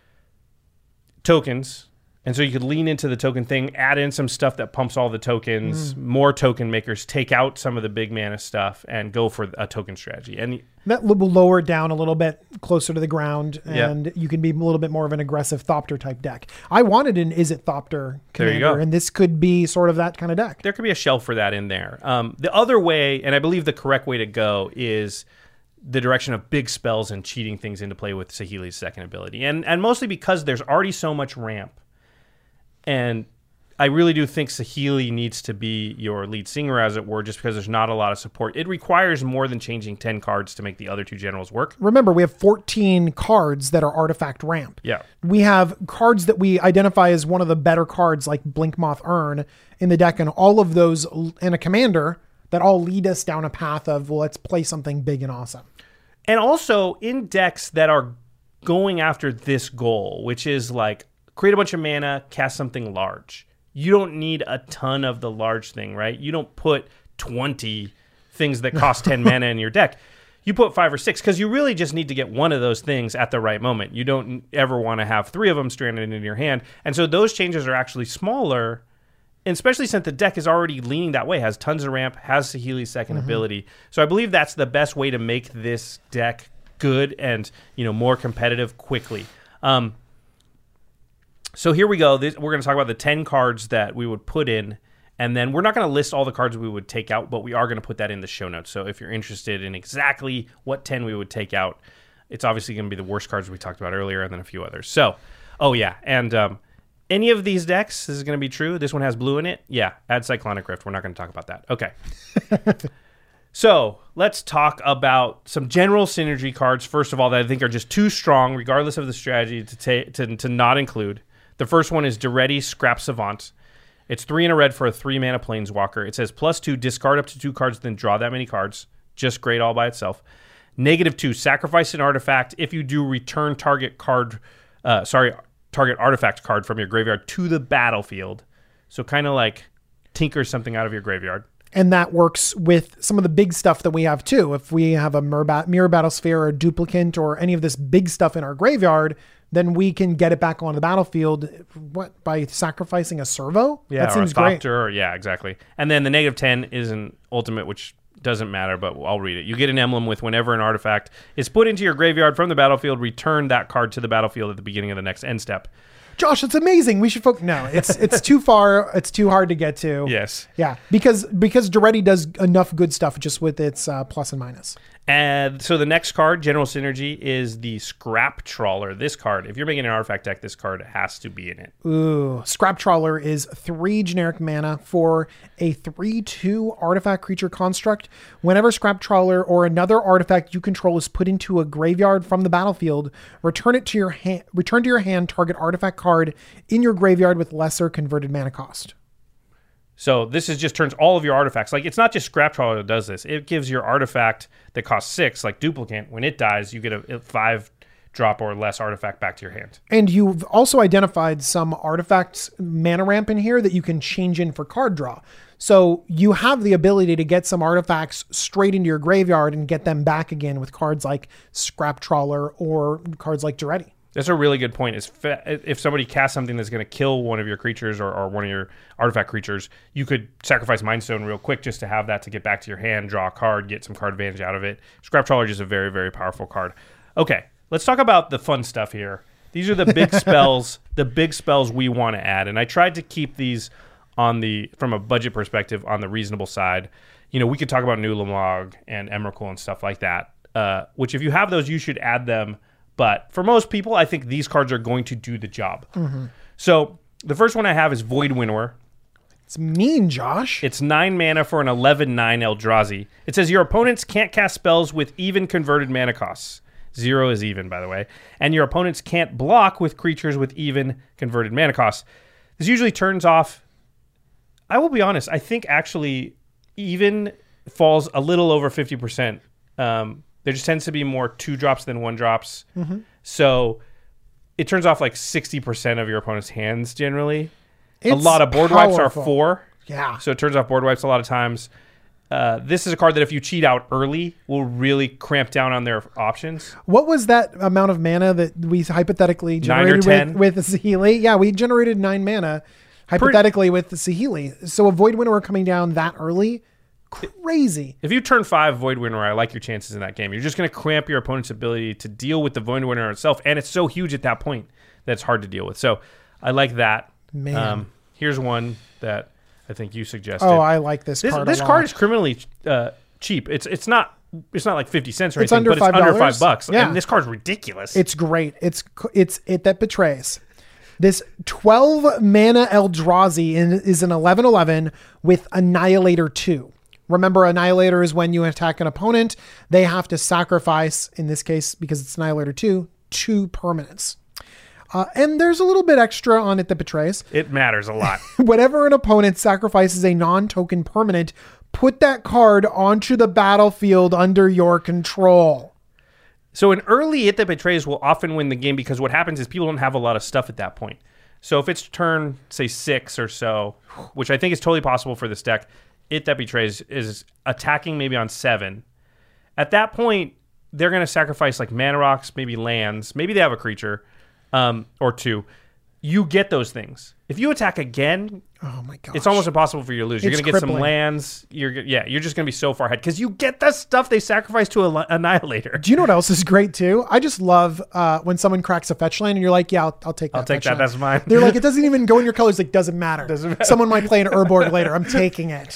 tokens. And so you could lean into the token thing, add in some stuff that pumps all the tokens, more token makers, take out some of the big mana stuff, and go for a token strategy. And that will lower it down a little bit closer to the ground, and you can be a little bit more of an aggressive Thopter type deck. I wanted an Izzet Thopter commander, there you go. And this could be sort of that kind of deck. There could be a shelf for that in there. The other way, and I believe the correct way to go, is the direction of big spells and cheating things into play with Saheeli's second ability. And mostly because there's already so much ramp. And I really do think Saheeli needs to be your lead singer, as it were, just because there's not a lot of support. It requires more than changing 10 cards to make the other two generals work. Remember, we have 14 cards that are artifact ramp. Yeah. We have cards that we identify as one of the better cards, like Blinkmoth Urn, in the deck, and all of those, and a commander, that all lead us down a path of, well, let's play something big and awesome. And also in decks that are going after this goal, which is like, create a bunch of mana, cast something large. You don't need a ton of the large thing, right? You don't put 20 things that cost 10 mana in your deck. You put 5 or 6 because you really just need to get one of those things at the right moment. You don't ever want to have 3 of them stranded in your hand. And so those changes are actually smaller, and especially since the deck is already leaning that way, has tons of ramp, has Saheeli's second ability. So I believe that's the best way to make this deck good and, more competitive quickly. So here we go. We're going to talk about the 10 cards that we would put in, and then we're not going to list all the cards we would take out, but we are going to put that in the show notes. So if you're interested in exactly what 10 we would take out, it's obviously going to be the worst cards we talked about earlier and then a few others. So, and any of these decks, this is going to be true. This one has blue in it. Yeah, add Cyclonic Rift. We're not going to talk about that. Okay. So let's talk about some general synergy cards, first of all, that I think are just too strong, regardless of the strategy, to not include. The first one is Daretti Scrap Savant. It's 3 and a red for a 3-mana Planeswalker. It says +2, discard up to 2 cards, then draw that many cards. Just great all by itself. -2, sacrifice an artifact. If you do, return target artifact card from your graveyard to the battlefield. So kind of like tinker something out of your graveyard. And that works with some of the big stuff that we have too. If we have a Mirror Battlesphere or a Duplicant or any of this big stuff in our graveyard, then we can get it back onto the battlefield. What, by sacrificing a servo? Yeah, that seems or a Thopter, great. yeah, exactly. And then the -10 is an ultimate, which doesn't matter, but I'll read it. You get an emblem with whenever an artifact is put into your graveyard from the battlefield, return that card to the battlefield at the beginning of the next end step. Josh, it's amazing. We should focus. No, it's too far. It's too hard to get to. Yes. Yeah, because Daretti does enough good stuff just with its plus and minus. And so the next card, General Synergy, is the Scrap Trawler. This card, if you're making an artifact deck, this card has to be in it. Ooh, Scrap Trawler is 3 generic mana for a 3/2 artifact creature construct. Whenever Scrap Trawler or another artifact you control is put into a graveyard from the battlefield, return to your hand target artifact card in your graveyard with lesser converted mana cost. So this is just turns all of your artifacts. Like, it's not just Scrap Trawler that does this. It gives your artifact that costs 6, like Duplicant. When it dies, you get a 5-drop or less artifact back to your hand. And you've also identified some artifacts mana ramp in here that you can change in for card draw. So you have the ability to get some artifacts straight into your graveyard and get them back again with cards like Scrap Trawler or cards like Duretti. That's a really good point. If somebody casts something that's going to kill one of your creatures or one of your artifact creatures, you could sacrifice Mind Stone real quick just to have that to get back to your hand, draw a card, get some card advantage out of it. Scrap Trawler is just a very, very powerful card. Okay, let's talk about the fun stuff here. These are the big spells, the big spells we want to add. And I tried to keep these from a budget perspective, on the reasonable side. You know, we could talk about Nulamog and Emrakul and stuff like that, which if you have those, you should add them. But for most people, I think these cards are going to do the job. Mm-hmm. So the first one I have is Void Winnower. It's mean, Josh. It's 9 mana for an 11/9 Eldrazi. It says your opponents can't cast spells with even converted mana costs. 0 is even, by the way. And your opponents can't block with creatures with even converted mana costs. This usually turns off... I will be honest, I think actually even falls a little over 50%. There just tends to be more 2-drops than 1-drops. Mm-hmm. So it turns off like 60% of your opponent's hands generally. A lot of board wipes are 4. Yeah. So it turns off board wipes a lot of times. This is a card that if you cheat out early will really cramp down on their options. What was that amount of mana that we hypothetically generated 9 or 10? with the Saheeli? Yeah, we generated 9 mana hypothetically with the Saheeli. So a Void Winnower coming down that early... Crazy. If you turn 5 Void Winnower, I like your chances in that game. You're just going to cramp your opponent's ability to deal with the Void Winnower itself, and it's so huge at that point that it's hard to deal with. So I like that. Man. Here's one that I think you suggested. Oh, I like this card. This card is criminally cheap. It's not like 50 cents or it's anything, under but $5. it's under $5. Yeah. And this card's ridiculous. It's great. It's It That Betrays. This 12 mana Eldrazi is an 11/11 with Annihilator 2. Remember, Annihilator is when you attack an opponent, they have to sacrifice, in this case, because it's Annihilator 2 permanents. And there's a little bit extra on It That Betrays. It matters a lot. Whenever an opponent sacrifices a non-token permanent, put that card onto the battlefield under your control. So an early It That Betrays will often win the game because what happens is people don't have a lot of stuff at that point. So if it's turn, say, 6 or so, which I think is totally possible for this deck, It That Betrays is attacking maybe on 7. At that point, they're going to sacrifice like mana rocks, maybe lands. Maybe they have a creature or 2. You get those things. If you attack again, oh my gosh, it's almost impossible for you to lose. You're going to get crippling. some lands. You're just going to be so far ahead because you get the stuff they sacrifice to Annihilator. Do you know what else is great too? I just love when someone cracks a fetch land and you're like, yeah, I'll take that. I'll take that. Land. That's mine. They're like, it doesn't even go in your colors. Like, doesn't matter. Someone might play an Urborg later. I'm taking it.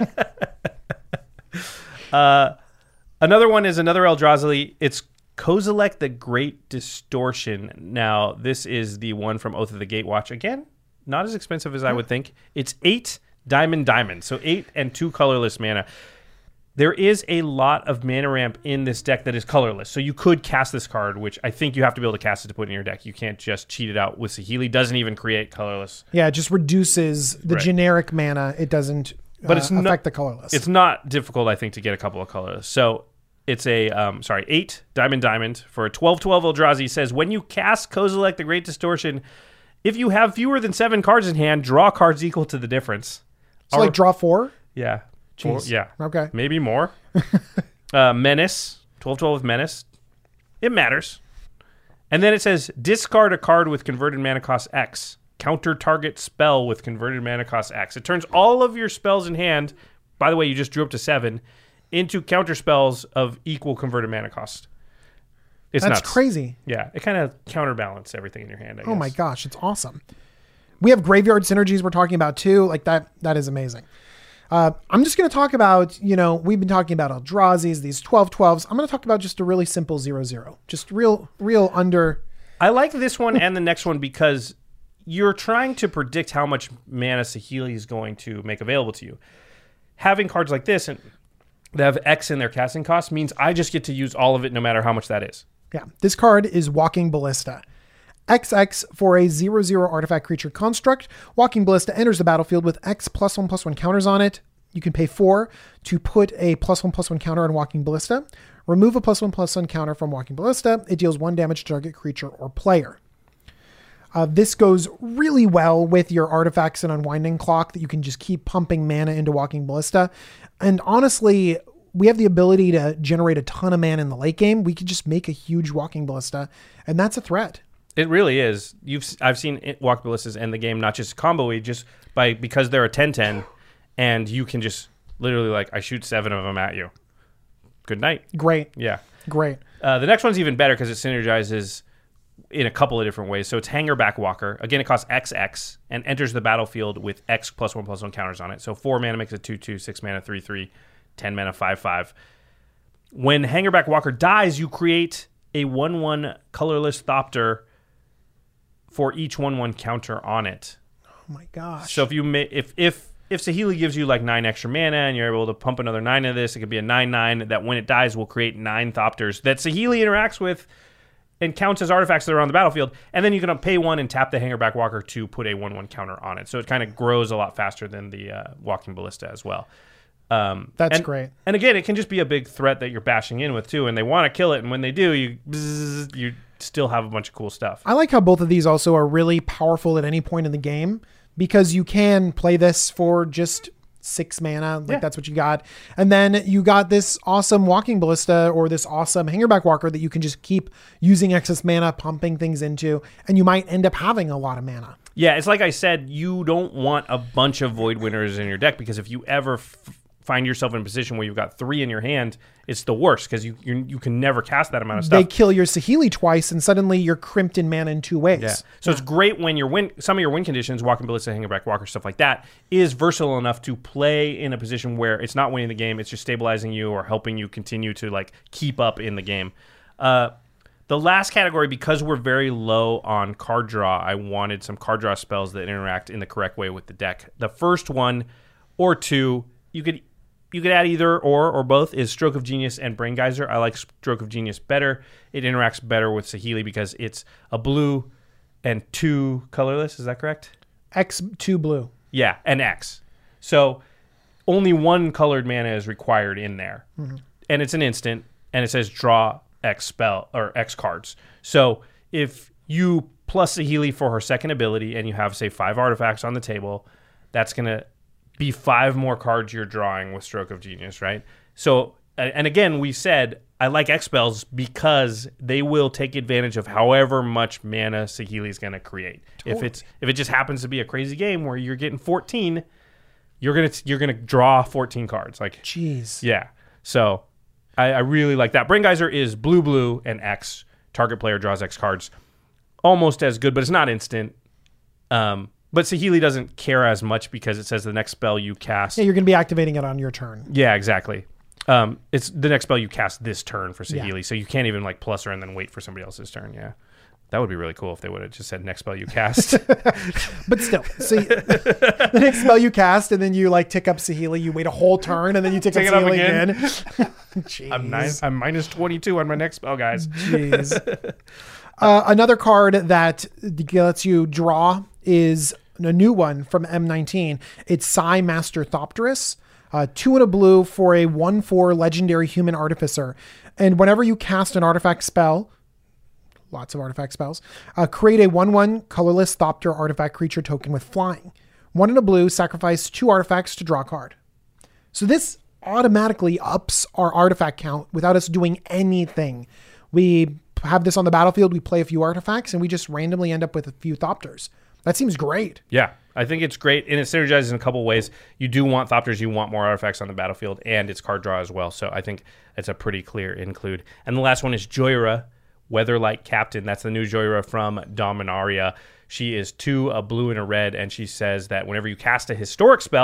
Another one is another Eldrazi. It's Kozilek the Great Distortion. Now, this is the one from Oath of the Gatewatch. Again, not as expensive as I would think. It's 8 diamond. So 8 and 2 colorless mana. There is a lot of mana ramp in this deck that is colorless. So you could cast this card, which I think you have to be able to cast it to put in your deck. You can't just cheat it out with Saheeli. Doesn't even create colorless. Yeah, it just reduces the generic mana. It doesn't affect the colorless. It's not difficult, I think, to get a couple of colorless. So it's a 8 diamond for a 12/12 Eldrazi. Says when you cast Kozilek the Great Distortion, if you have fewer than 7 cards in hand, draw cards equal to the difference. So like draw 4? Yeah. Jeez. Yeah. Okay. Maybe more. Menace. 12/12 with Menace. It matters. And then it says discard a card with converted mana cost X. Counter target spell with converted mana cost X. It turns all of your spells in hand, by the way, you just drew up to 7, into counter spells of equal converted mana cost. That's nuts. Crazy. Yeah, it kind of counterbalances everything in your hand, I guess. Oh my gosh, it's awesome. We have graveyard synergies we're talking about too. Like that is amazing. I'm just going to talk about, we've been talking about Eldrazi's, these 12/12s. I'm going to talk about just a really simple 0/0. Just real under. I like this one and the next one because you're trying to predict how much mana Saheeli is going to make available to you. Having cards like this and that have X in their casting cost means I just get to use all of it no matter how much that is. Yeah, this card is Walking Ballista. XX for a 0/0 artifact creature construct. Walking Ballista enters the battlefield with X +1/+1 counters on it. You can pay 4 to put a +1/+1 counter on Walking Ballista. Remove a +1/+1 counter from Walking Ballista. It deals 1 damage to target creature or player. This goes really well with your artifacts and Unwinding Clock that you can just keep pumping mana into Walking Ballista. And honestly, we have the ability to generate a ton of mana in the late game. We could just make a huge Walking Ballista, and that's a threat. It really is. I've seen Walking Ballistas end the game, not just combo-y, just because they're a 10/10, and you can just literally I shoot 7 of them at you. Good night. Great. Yeah. Great. The next one's even better because it synergizes in a couple of different ways. So it's Hangerback Walker. Again, it costs XX and enters the battlefield with X +1/+1 counters on it. So 4 mana makes it 2/2, 6 mana 3/3, 10 mana 5/5. When Hangerback Walker dies, you create a 1/1 colorless Thopter for each 1/1 counter on it. Oh my gosh. So if Saheeli gives you 9 extra mana and you're able to pump another 9 of this, it could be a 9/9 that when it dies will create 9 Thopters that Saheeli interacts with and counts as artifacts that are on the battlefield. And then you can pay 1 and tap the Hangerback Walker to put a 1/1 counter on it. So it kind of grows a lot faster than the Walking Ballista as well. That's great. And again, it can just be a big threat that you're bashing in with too, and they want to kill it. And when they do, you still have a bunch of cool stuff. I like how both of these also are really powerful at any point in the game because you can play this for just 6 mana. That's what you got. And then you got this awesome Walking Ballista or this awesome Hangerback Walker that you can just keep using excess mana, pumping things into, and you might end up having a lot of mana. Yeah, it's like I said, you don't want a bunch of Void Winners in your deck because if you ever find yourself in a position where you've got 3 in your hand, it's the worst because you can never cast that amount of stuff. They kill your Saheeli twice and suddenly you're crimped in mana in 2 ways. Yeah. So it's great when some of your win conditions, Walking Ballista, Hangerback Walker, stuff like that, is versatile enough to play in a position where it's not winning the game, it's just stabilizing you or helping you continue to keep up in the game. The last category, because we're very low on card draw, I wanted some card draw spells that interact in the correct way with the deck. The first one or two, you could add either or both, is Stroke of Genius and Brain Geyser. I like Stroke of Genius better. It interacts better with Saheeli because it's a blue and 2 colorless. Is that correct? X, 2 blue. Yeah, and X. So only 1 colored mana is required in there. Mm-hmm. And it's an instant, and it says draw X spell or X cards. So if you plus Saheeli for her second ability and you have, say, 5 artifacts on the table, that's going to be 5 more cards you're drawing with Stroke of Genius, right? So, and again, we said I like X spells because they will take advantage of however much mana Saheeli's going to create. Totally. If it just happens to be a crazy game where you're getting 14, you're gonna draw 14 cards. Jeez. Yeah. So I really like that. Brain Geyser is blue and X. Target player draws X cards. Almost as good, but it's not instant. But Saheeli doesn't care as much because it says the next spell you cast. Yeah, you're going to be activating it on your turn. Yeah, exactly. It's the next spell you cast this turn for Saheeli, so you can't even plus her and then wait for somebody else's turn. Yeah, that would be really cool if they would have just said next spell you cast. But still, see, the next spell you cast and then you tick up Saheeli, you wait a whole turn and then you tick up Saheeli again. Jeez. I'm minus 22 on my next spell, guys. Jeez. Another card that lets you draw is a new one from M19. It's Psy Master Thopterus. 2 and a blue for a 1/4 legendary human artificer. And whenever you cast an artifact spell, lots of artifact spells, create a 1/1 colorless Thopter artifact creature token with flying. 1 and a blue, sacrifice 2 artifacts to draw a card. So this automatically ups our artifact count without us doing anything. We have this on the battlefield, we play a few artifacts, and we just randomly end up with a few Thopters. That seems great. Yeah, I think it's great, and it synergizes in a couple ways. You do want Thopters, you want more artifacts on the battlefield, and it's card draw as well. So I think it's a pretty clear include. And the last one is Jhoira, Weatherlight Captain. That's the new Jhoira from Dominaria. She is 2, a blue and a red, and she says that whenever you cast a historic spell,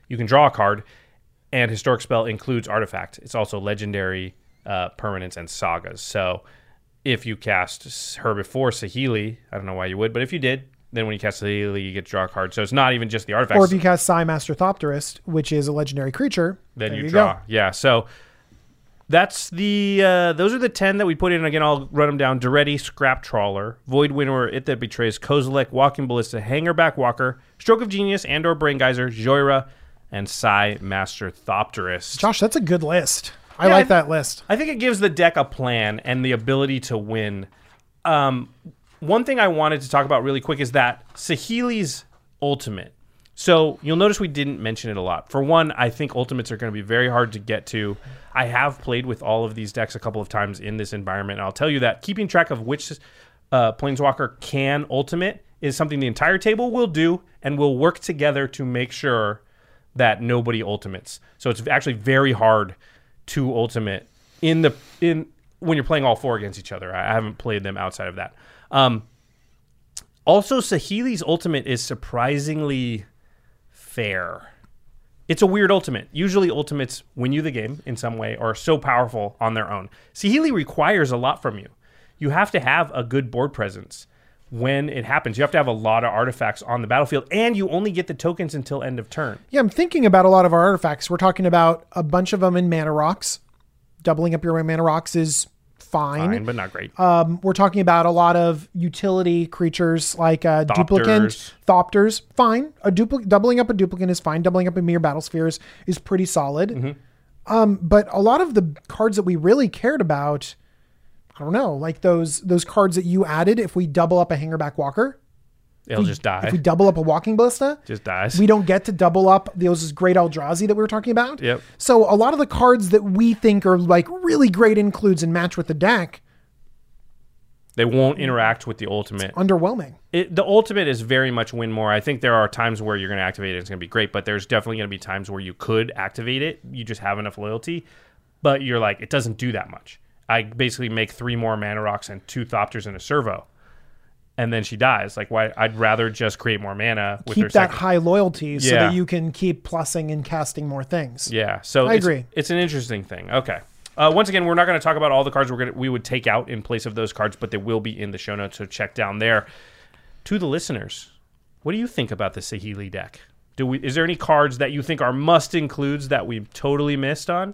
you can draw a card, and Historic Spell includes Artifact. It's also Legendary, Permanents, and Sagas. So if you cast her before Saheeli, I don't know why you would, but if you did, then when you cast Saheeli, you get to draw a card. So it's not even just the artifacts. Or if you cast Sai Master Thopterist, which is a legendary creature, then you draw. Go. Yeah, so that's the those are the 10 that we put in. Again, I'll run them down. Daretti, Scrap Trawler, Void Winnower, It That Betrays, Kozilek, Walking Ballista, Hangerback Walker, Stroke of Genius, Andor Brain Geyser, Joyra, and Sai Master Thopterist. Josh, that's a good list. I like that list. I think it gives the deck a plan and the ability to win. One thing I wanted to talk about really quick is that Saheeli's ultimate. So you'll notice we didn't mention it a lot. For one, I think ultimates are going to be very hard to get to. I have played with all of these decks a couple of times in this environment, and I'll tell you that keeping track of which Planeswalker can ultimate is something the entire table will do, and will work together to make sure that nobody ultimates. So it's actually very hard to ultimate when you're playing all four against each other. I haven't played them outside of that. Also, Saheeli's ultimate is surprisingly fair. It's a weird ultimate. Usually ultimates win you the game in some way or are so powerful on their own. Saheeli requires a lot from you. You have to have a good board presence when it happens. You have to have a lot of artifacts on the battlefield, and you only get the tokens until end of turn. Yeah, I'm thinking about a lot of our artifacts. We're talking about a bunch of them in Mana Rocks. Doubling up your Mana Rocks is fine, but not great. We're talking about a lot of utility creatures like Duplicant, Thopters. Fine. Doubling up a Duplicant is fine. Doubling up a Mere Battlespheres is pretty solid. Mm-hmm. But a lot of the cards that we really cared about, I don't know, like those cards that you added. If we double up a Hangerback Walker, it'll just die. If we double up a Walking Ballista, just dies. We don't get to double up those Great Eldrazi that we were talking about. Yep. So a lot of the cards that we think are like really great includes and match with the deck, they won't interact with the ultimate. It's underwhelming. The ultimate is very much win more. I think there are times where you're going to activate it, it's going to be great, but there's definitely going to be times where you could activate it. You just have enough loyalty, but you're like, it doesn't do that much. I basically make 3 more Mana Rocks and 2 Thopters and a Servo. And then she dies. Like, why? I'd rather just create more mana with her keep that high loyalty so Yeah. that you can keep plussing and casting more things. Yeah, so I agree. It's an interesting thing. Okay. Once again, we're not going to talk about all the cards we would take out in place of those cards, but they will be in the show notes, so check down there. To the listeners, what do you think about the Saheeli deck? Is there any cards that you think are must includes that we've totally missed on?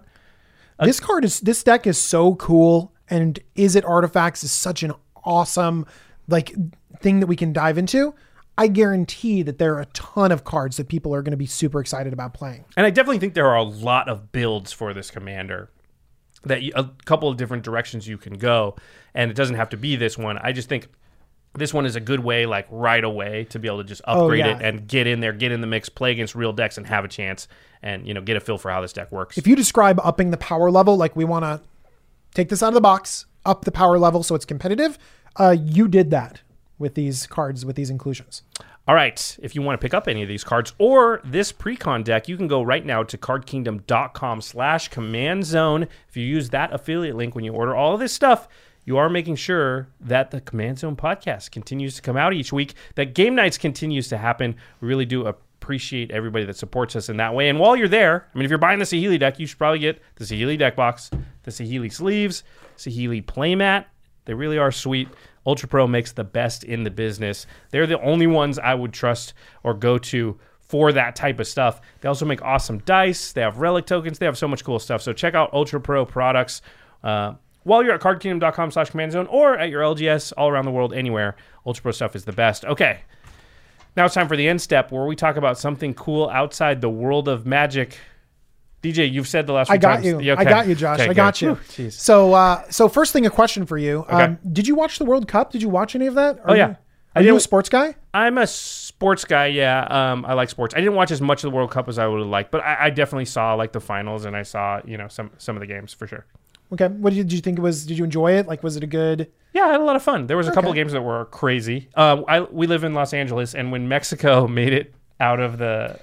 This deck is so cool, and Is It Artifacts is such an awesome thing that we can dive into. I guarantee that there are a ton of cards that people are going to be super excited about playing. And I definitely think there are a lot of builds for this commander, that a couple of different directions you can go, and it doesn't have to be this one. I just think this one is a good way, like right away, to be able to just upgrade it and get in there, get in the mix, play against real decks, and have a chance, and get a feel for how this deck works. If you describe upping the power level, like we want to take this out of the box, up the power level so it's competitive, you did that with these cards, with these inclusions. All right. If you want to pick up any of these cards or this pre-con deck, you can go right now to cardkingdom.com/command zone. If you use that affiliate link when you order all of this stuff, you are making sure that the Command Zone podcast continues to come out each week, that game nights continues to happen. We really do appreciate everybody that supports us in that way. And while you're there, if you're buying the Saheeli deck, you should probably get the Saheeli deck box, the Saheeli sleeves, Saheeli playmat. They really are sweet. Ultra Pro makes the best in the business. They're the only ones I would trust or go to for that type of stuff. They also make awesome dice. They have relic tokens. They have so much cool stuff. So check out Ultra Pro products while you're at cardkingdom.com/command zone or at your LGS all around the world, anywhere. Ultra Pro stuff is the best. Okay. Now it's time for the end step where we talk about something cool outside the world of Magic. DJ, you've said the last few times. You. Okay. I got you, Josh. Okay, I got you. Whew, so first thing, a question for you. Okay. Did you watch the World Cup? Did you watch any of that? Oh, yeah. Are you a sports guy? I'm a sports guy, yeah. I like sports. I didn't watch as much of the World Cup as I would have liked, but I definitely saw the finals, and I saw some of the games for sure. Okay. What did you think it was? Did you enjoy it? Was it a good? Yeah, I had a lot of fun. There was a couple of games that were crazy. We live in Los Angeles, and when Mexico made it out of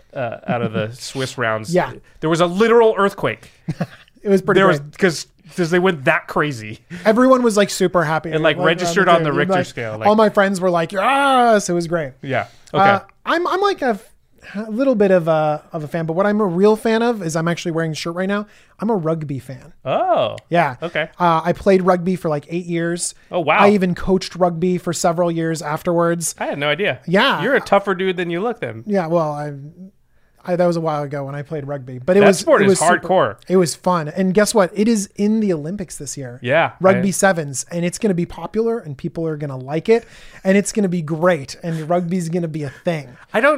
the Swiss rounds, there was a literal earthquake. It was pretty great. Because they went that crazy. Everyone was super happy. It registered on the Richter scale. All my friends were like, yes, it was great. Yeah. Okay. I'm like a a little bit of a fan, but what I'm a real fan of is I'm actually wearing a shirt right now. I'm a rugby fan. Oh. Yeah. Okay. I played rugby for like 8 years. Oh, wow. I even coached rugby for several years afterwards. I had no idea. Yeah. You're a tougher dude than you look then. Yeah, well, that was a while ago when I played rugby, but That sport is super- hardcore. It was fun, and guess what? It is in the Olympics this year. Yeah, rugby sevens, and it's going to be popular, and people are going to like it, and it's going to be great, and rugby's going to be a thing.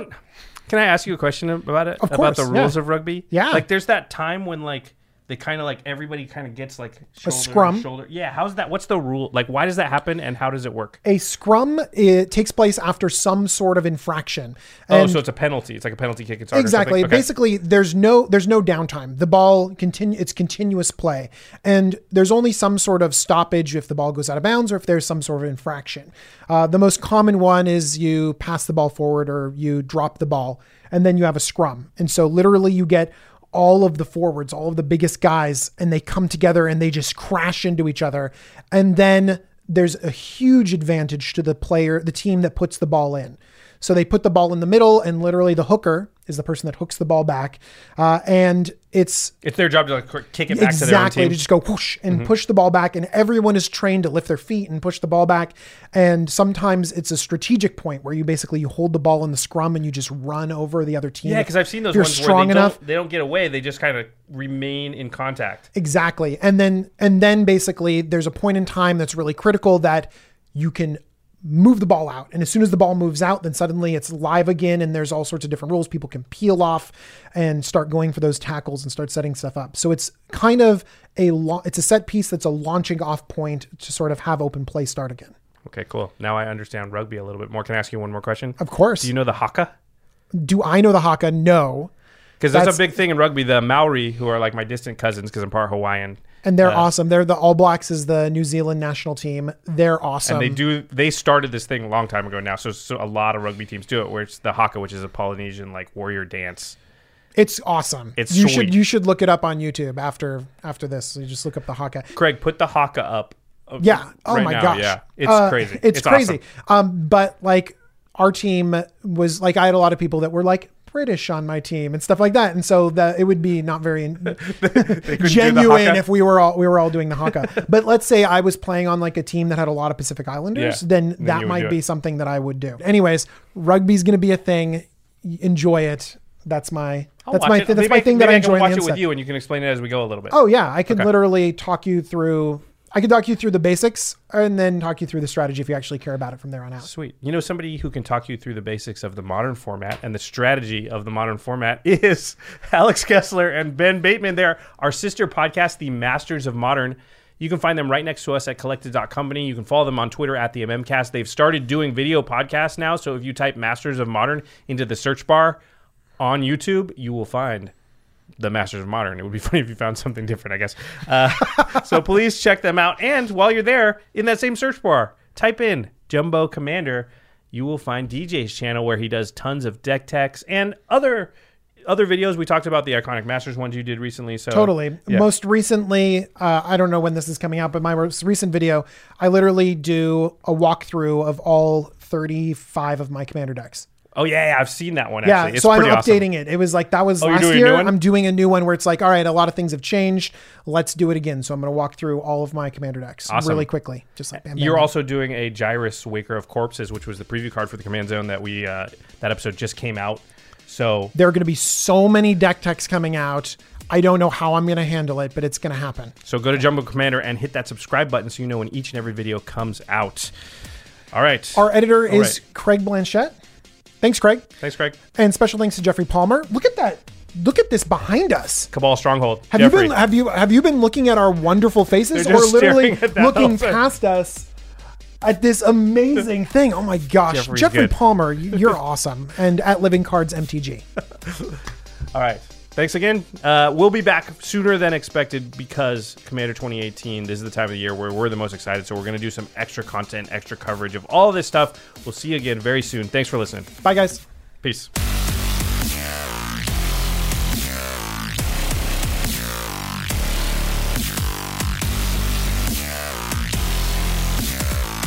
Can I ask you a question about it? Of about course, the rules of rugby? Yeah. Like there's that time when like they kind of like everybody kind of gets like shoulder scrum. to shoulder. Yeah. How's that? What's the rule? Like why does that happen and how does it work? A scrum, it takes place after some sort of infraction. Oh, And so it's a penalty. It's like a penalty kick. It's hard exactly. Or something? Okay. Basically, there's no downtime. The ball it's continuous play, and there's only some sort of stoppage if the ball goes out of bounds or if there's some sort of infraction. The most common one is you pass the ball forward or you drop the ball, and then you have a scrum. And so literally, you get all of the forwards, all of the biggest guys, and they come together and they just crash into each other. And then there's a huge advantage to the team that puts the ball in. So they put the ball in the middle, and literally the hooker is the person that hooks the ball back. And it's their job to like kick it back to their own exactly team. to just go whoosh and push the ball back. And everyone is trained to lift their feet and push the ball back. And sometimes it's a strategic point where you hold the ball in the scrum and you just run over the other team. Yeah, because I've seen those if you're ones strong where enough. they don't get away. They just kind of remain in contact. Exactly. And then basically there's a point in time that's really critical that you can move the ball out. And as soon as the ball moves out, then suddenly it's live again. And there's all sorts of different rules. People can peel off and start going for those tackles and start setting stuff up. So it's kind of it's a set piece that's a launching off point to sort of have open play start again. Okay, cool. Now I understand rugby a little bit more. Can I ask you one more question? Of course. Do you know the haka? Do I know the haka? No. Because that's a big thing in rugby. The Maori, who are like my distant cousins because I'm part Hawaiian. And they're awesome. They're the All Blacks is the New Zealand national team. They're awesome. And they started this thing a long time ago now. So a lot of rugby teams do it, where it's the haka, which is a Polynesian like warrior dance. It's awesome. It's you sweet. should look it up on YouTube after this. So you just look up the haka. Craig, put the haka up. Yeah. Oh right my now. gosh. Yeah. It's crazy. It's crazy. Awesome. But like our team was like, I had a lot of people that were like British on my team and stuff like that. And so that it would be not very genuine if we were all doing the haka. But let's say I was playing on like a team that had a lot of Pacific Islanders, then that might be something that I would do. Anyways, rugby's going to be a thing. Enjoy it. That's my thing that I enjoy. Watch it with you, and you can explain it as we go a little bit. Oh yeah, I could literally talk you through. I could talk you through the basics and then talk you through the strategy if you actually care about it from there on out. Sweet. You know, somebody who can talk you through the basics of the modern format and the strategy of the modern format is Alex Kessler and Ben Bateman. They're our sister podcast, The Masters of Modern. You can find them right next to us at collected.company. You can follow them on Twitter at the MMcast. They've started doing video podcasts now. So if you type Masters of Modern into the search bar on YouTube, you will find the Masters of Modern. It would be funny if you found something different, I guess. So please check them out. And while you're there, in that same search bar, type in Jumbo Commander. You will find DJ's channel where he does tons of deck techs and other videos. We talked about the Iconic Masters ones you did recently. So totally. Yeah. Most recently, I don't know when this is coming out, but my most recent video, I literally do a walkthrough of all 35 of my Commander decks. Oh, yeah, I've seen that one, actually. Yeah, It's so I'm pretty updating awesome. it. It was like, that was you're last doing a year. new one? I'm doing a new one where it's like, all right, a lot of things have changed. Let's do it again. So I'm going to walk through all of my Commander decks really quickly. Just like bam, bam, You're bam. also doing a Gyrus Waker of Corpses, which was the preview card for the Command Zone that that episode just came out. So there are going to be so many deck techs coming out. I don't know how I'm going to handle it, but it's going to happen. So go to Jumbo Commander and hit that subscribe button so you know when each and every video comes out. All right. Our editor is Craig Blanchette. Thanks, Craig. Thanks, Craig. And special thanks to Jeffrey Palmer. Look at that. Look at this behind us. Cabal Stronghold. Have you been looking at our wonderful faces, They're or just literally staring at that looking whole thing. past us at this amazing thing? Oh my gosh, Jeffrey's Jeffrey good. Palmer, you're awesome. And at Living Cards MTG. All right. Thanks again. We'll be back sooner than expected because Commander 2018, this is the time of the year where we're the most excited. So we're going to do some extra content, extra coverage of all of this stuff. We'll see you again very soon. Thanks for listening. Bye, guys. Peace.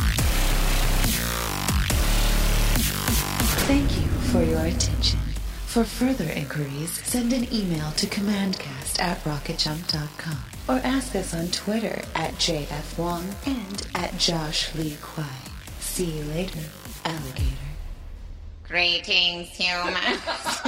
Thank you for your attention. For further inquiries, send an email to commandcast@rocketjump.com or ask us on Twitter @JFWong and @JoshLeeQuai. See you later, alligator. Greetings, humans.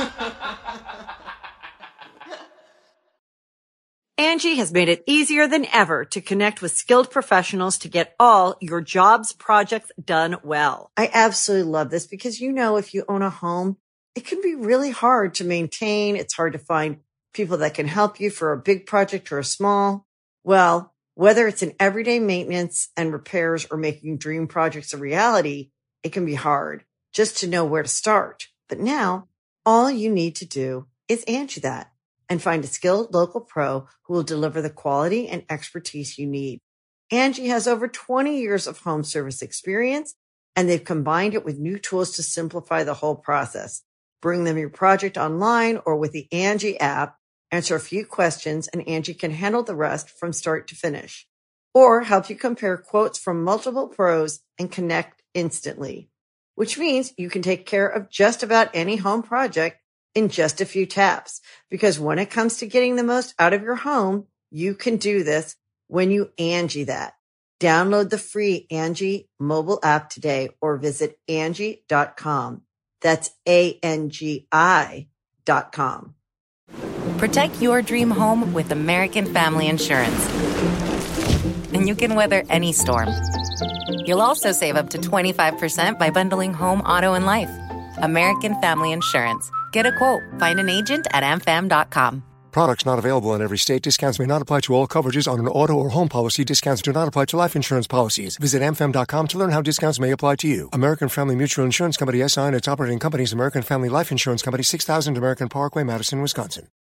Angie has made it easier than ever to connect with skilled professionals to get all your jobs projects done well. I absolutely love this because, you know, if you own a home, it can be really hard to maintain. It's hard to find people that can help you for a big project or a small. Well, whether it's in everyday maintenance and repairs or making dream projects a reality, it can be hard just to know where to start. But now all you need to do is Angie that and find a skilled local pro who will deliver the quality and expertise you need. Angie has over 20 years of home service experience, and they've combined it with new tools to simplify the whole process. Bring them your project online or with the Angie app, answer a few questions, and Angie can handle the rest from start to finish. Or help you compare quotes from multiple pros and connect instantly, which means you can take care of just about any home project in just a few taps. Because when it comes to getting the most out of your home, you can do this when you Angie that. Download the free Angie mobile app today or visit Angie.com. That's ANGI.com. Protect your dream home with American Family Insurance. And you can weather any storm. You'll also save up to 25% by bundling home, auto, and life. American Family Insurance. Get a quote. Find an agent at amfam.com. Products not available in every state. Discounts may not apply to all coverages on an auto or home policy. Discounts do not apply to life insurance policies. Visit amfam.com to learn how discounts may apply to you. American Family Mutual Insurance Company, SI, and its operating companies, American Family Life Insurance Company, 6000 American Parkway, Madison, Wisconsin.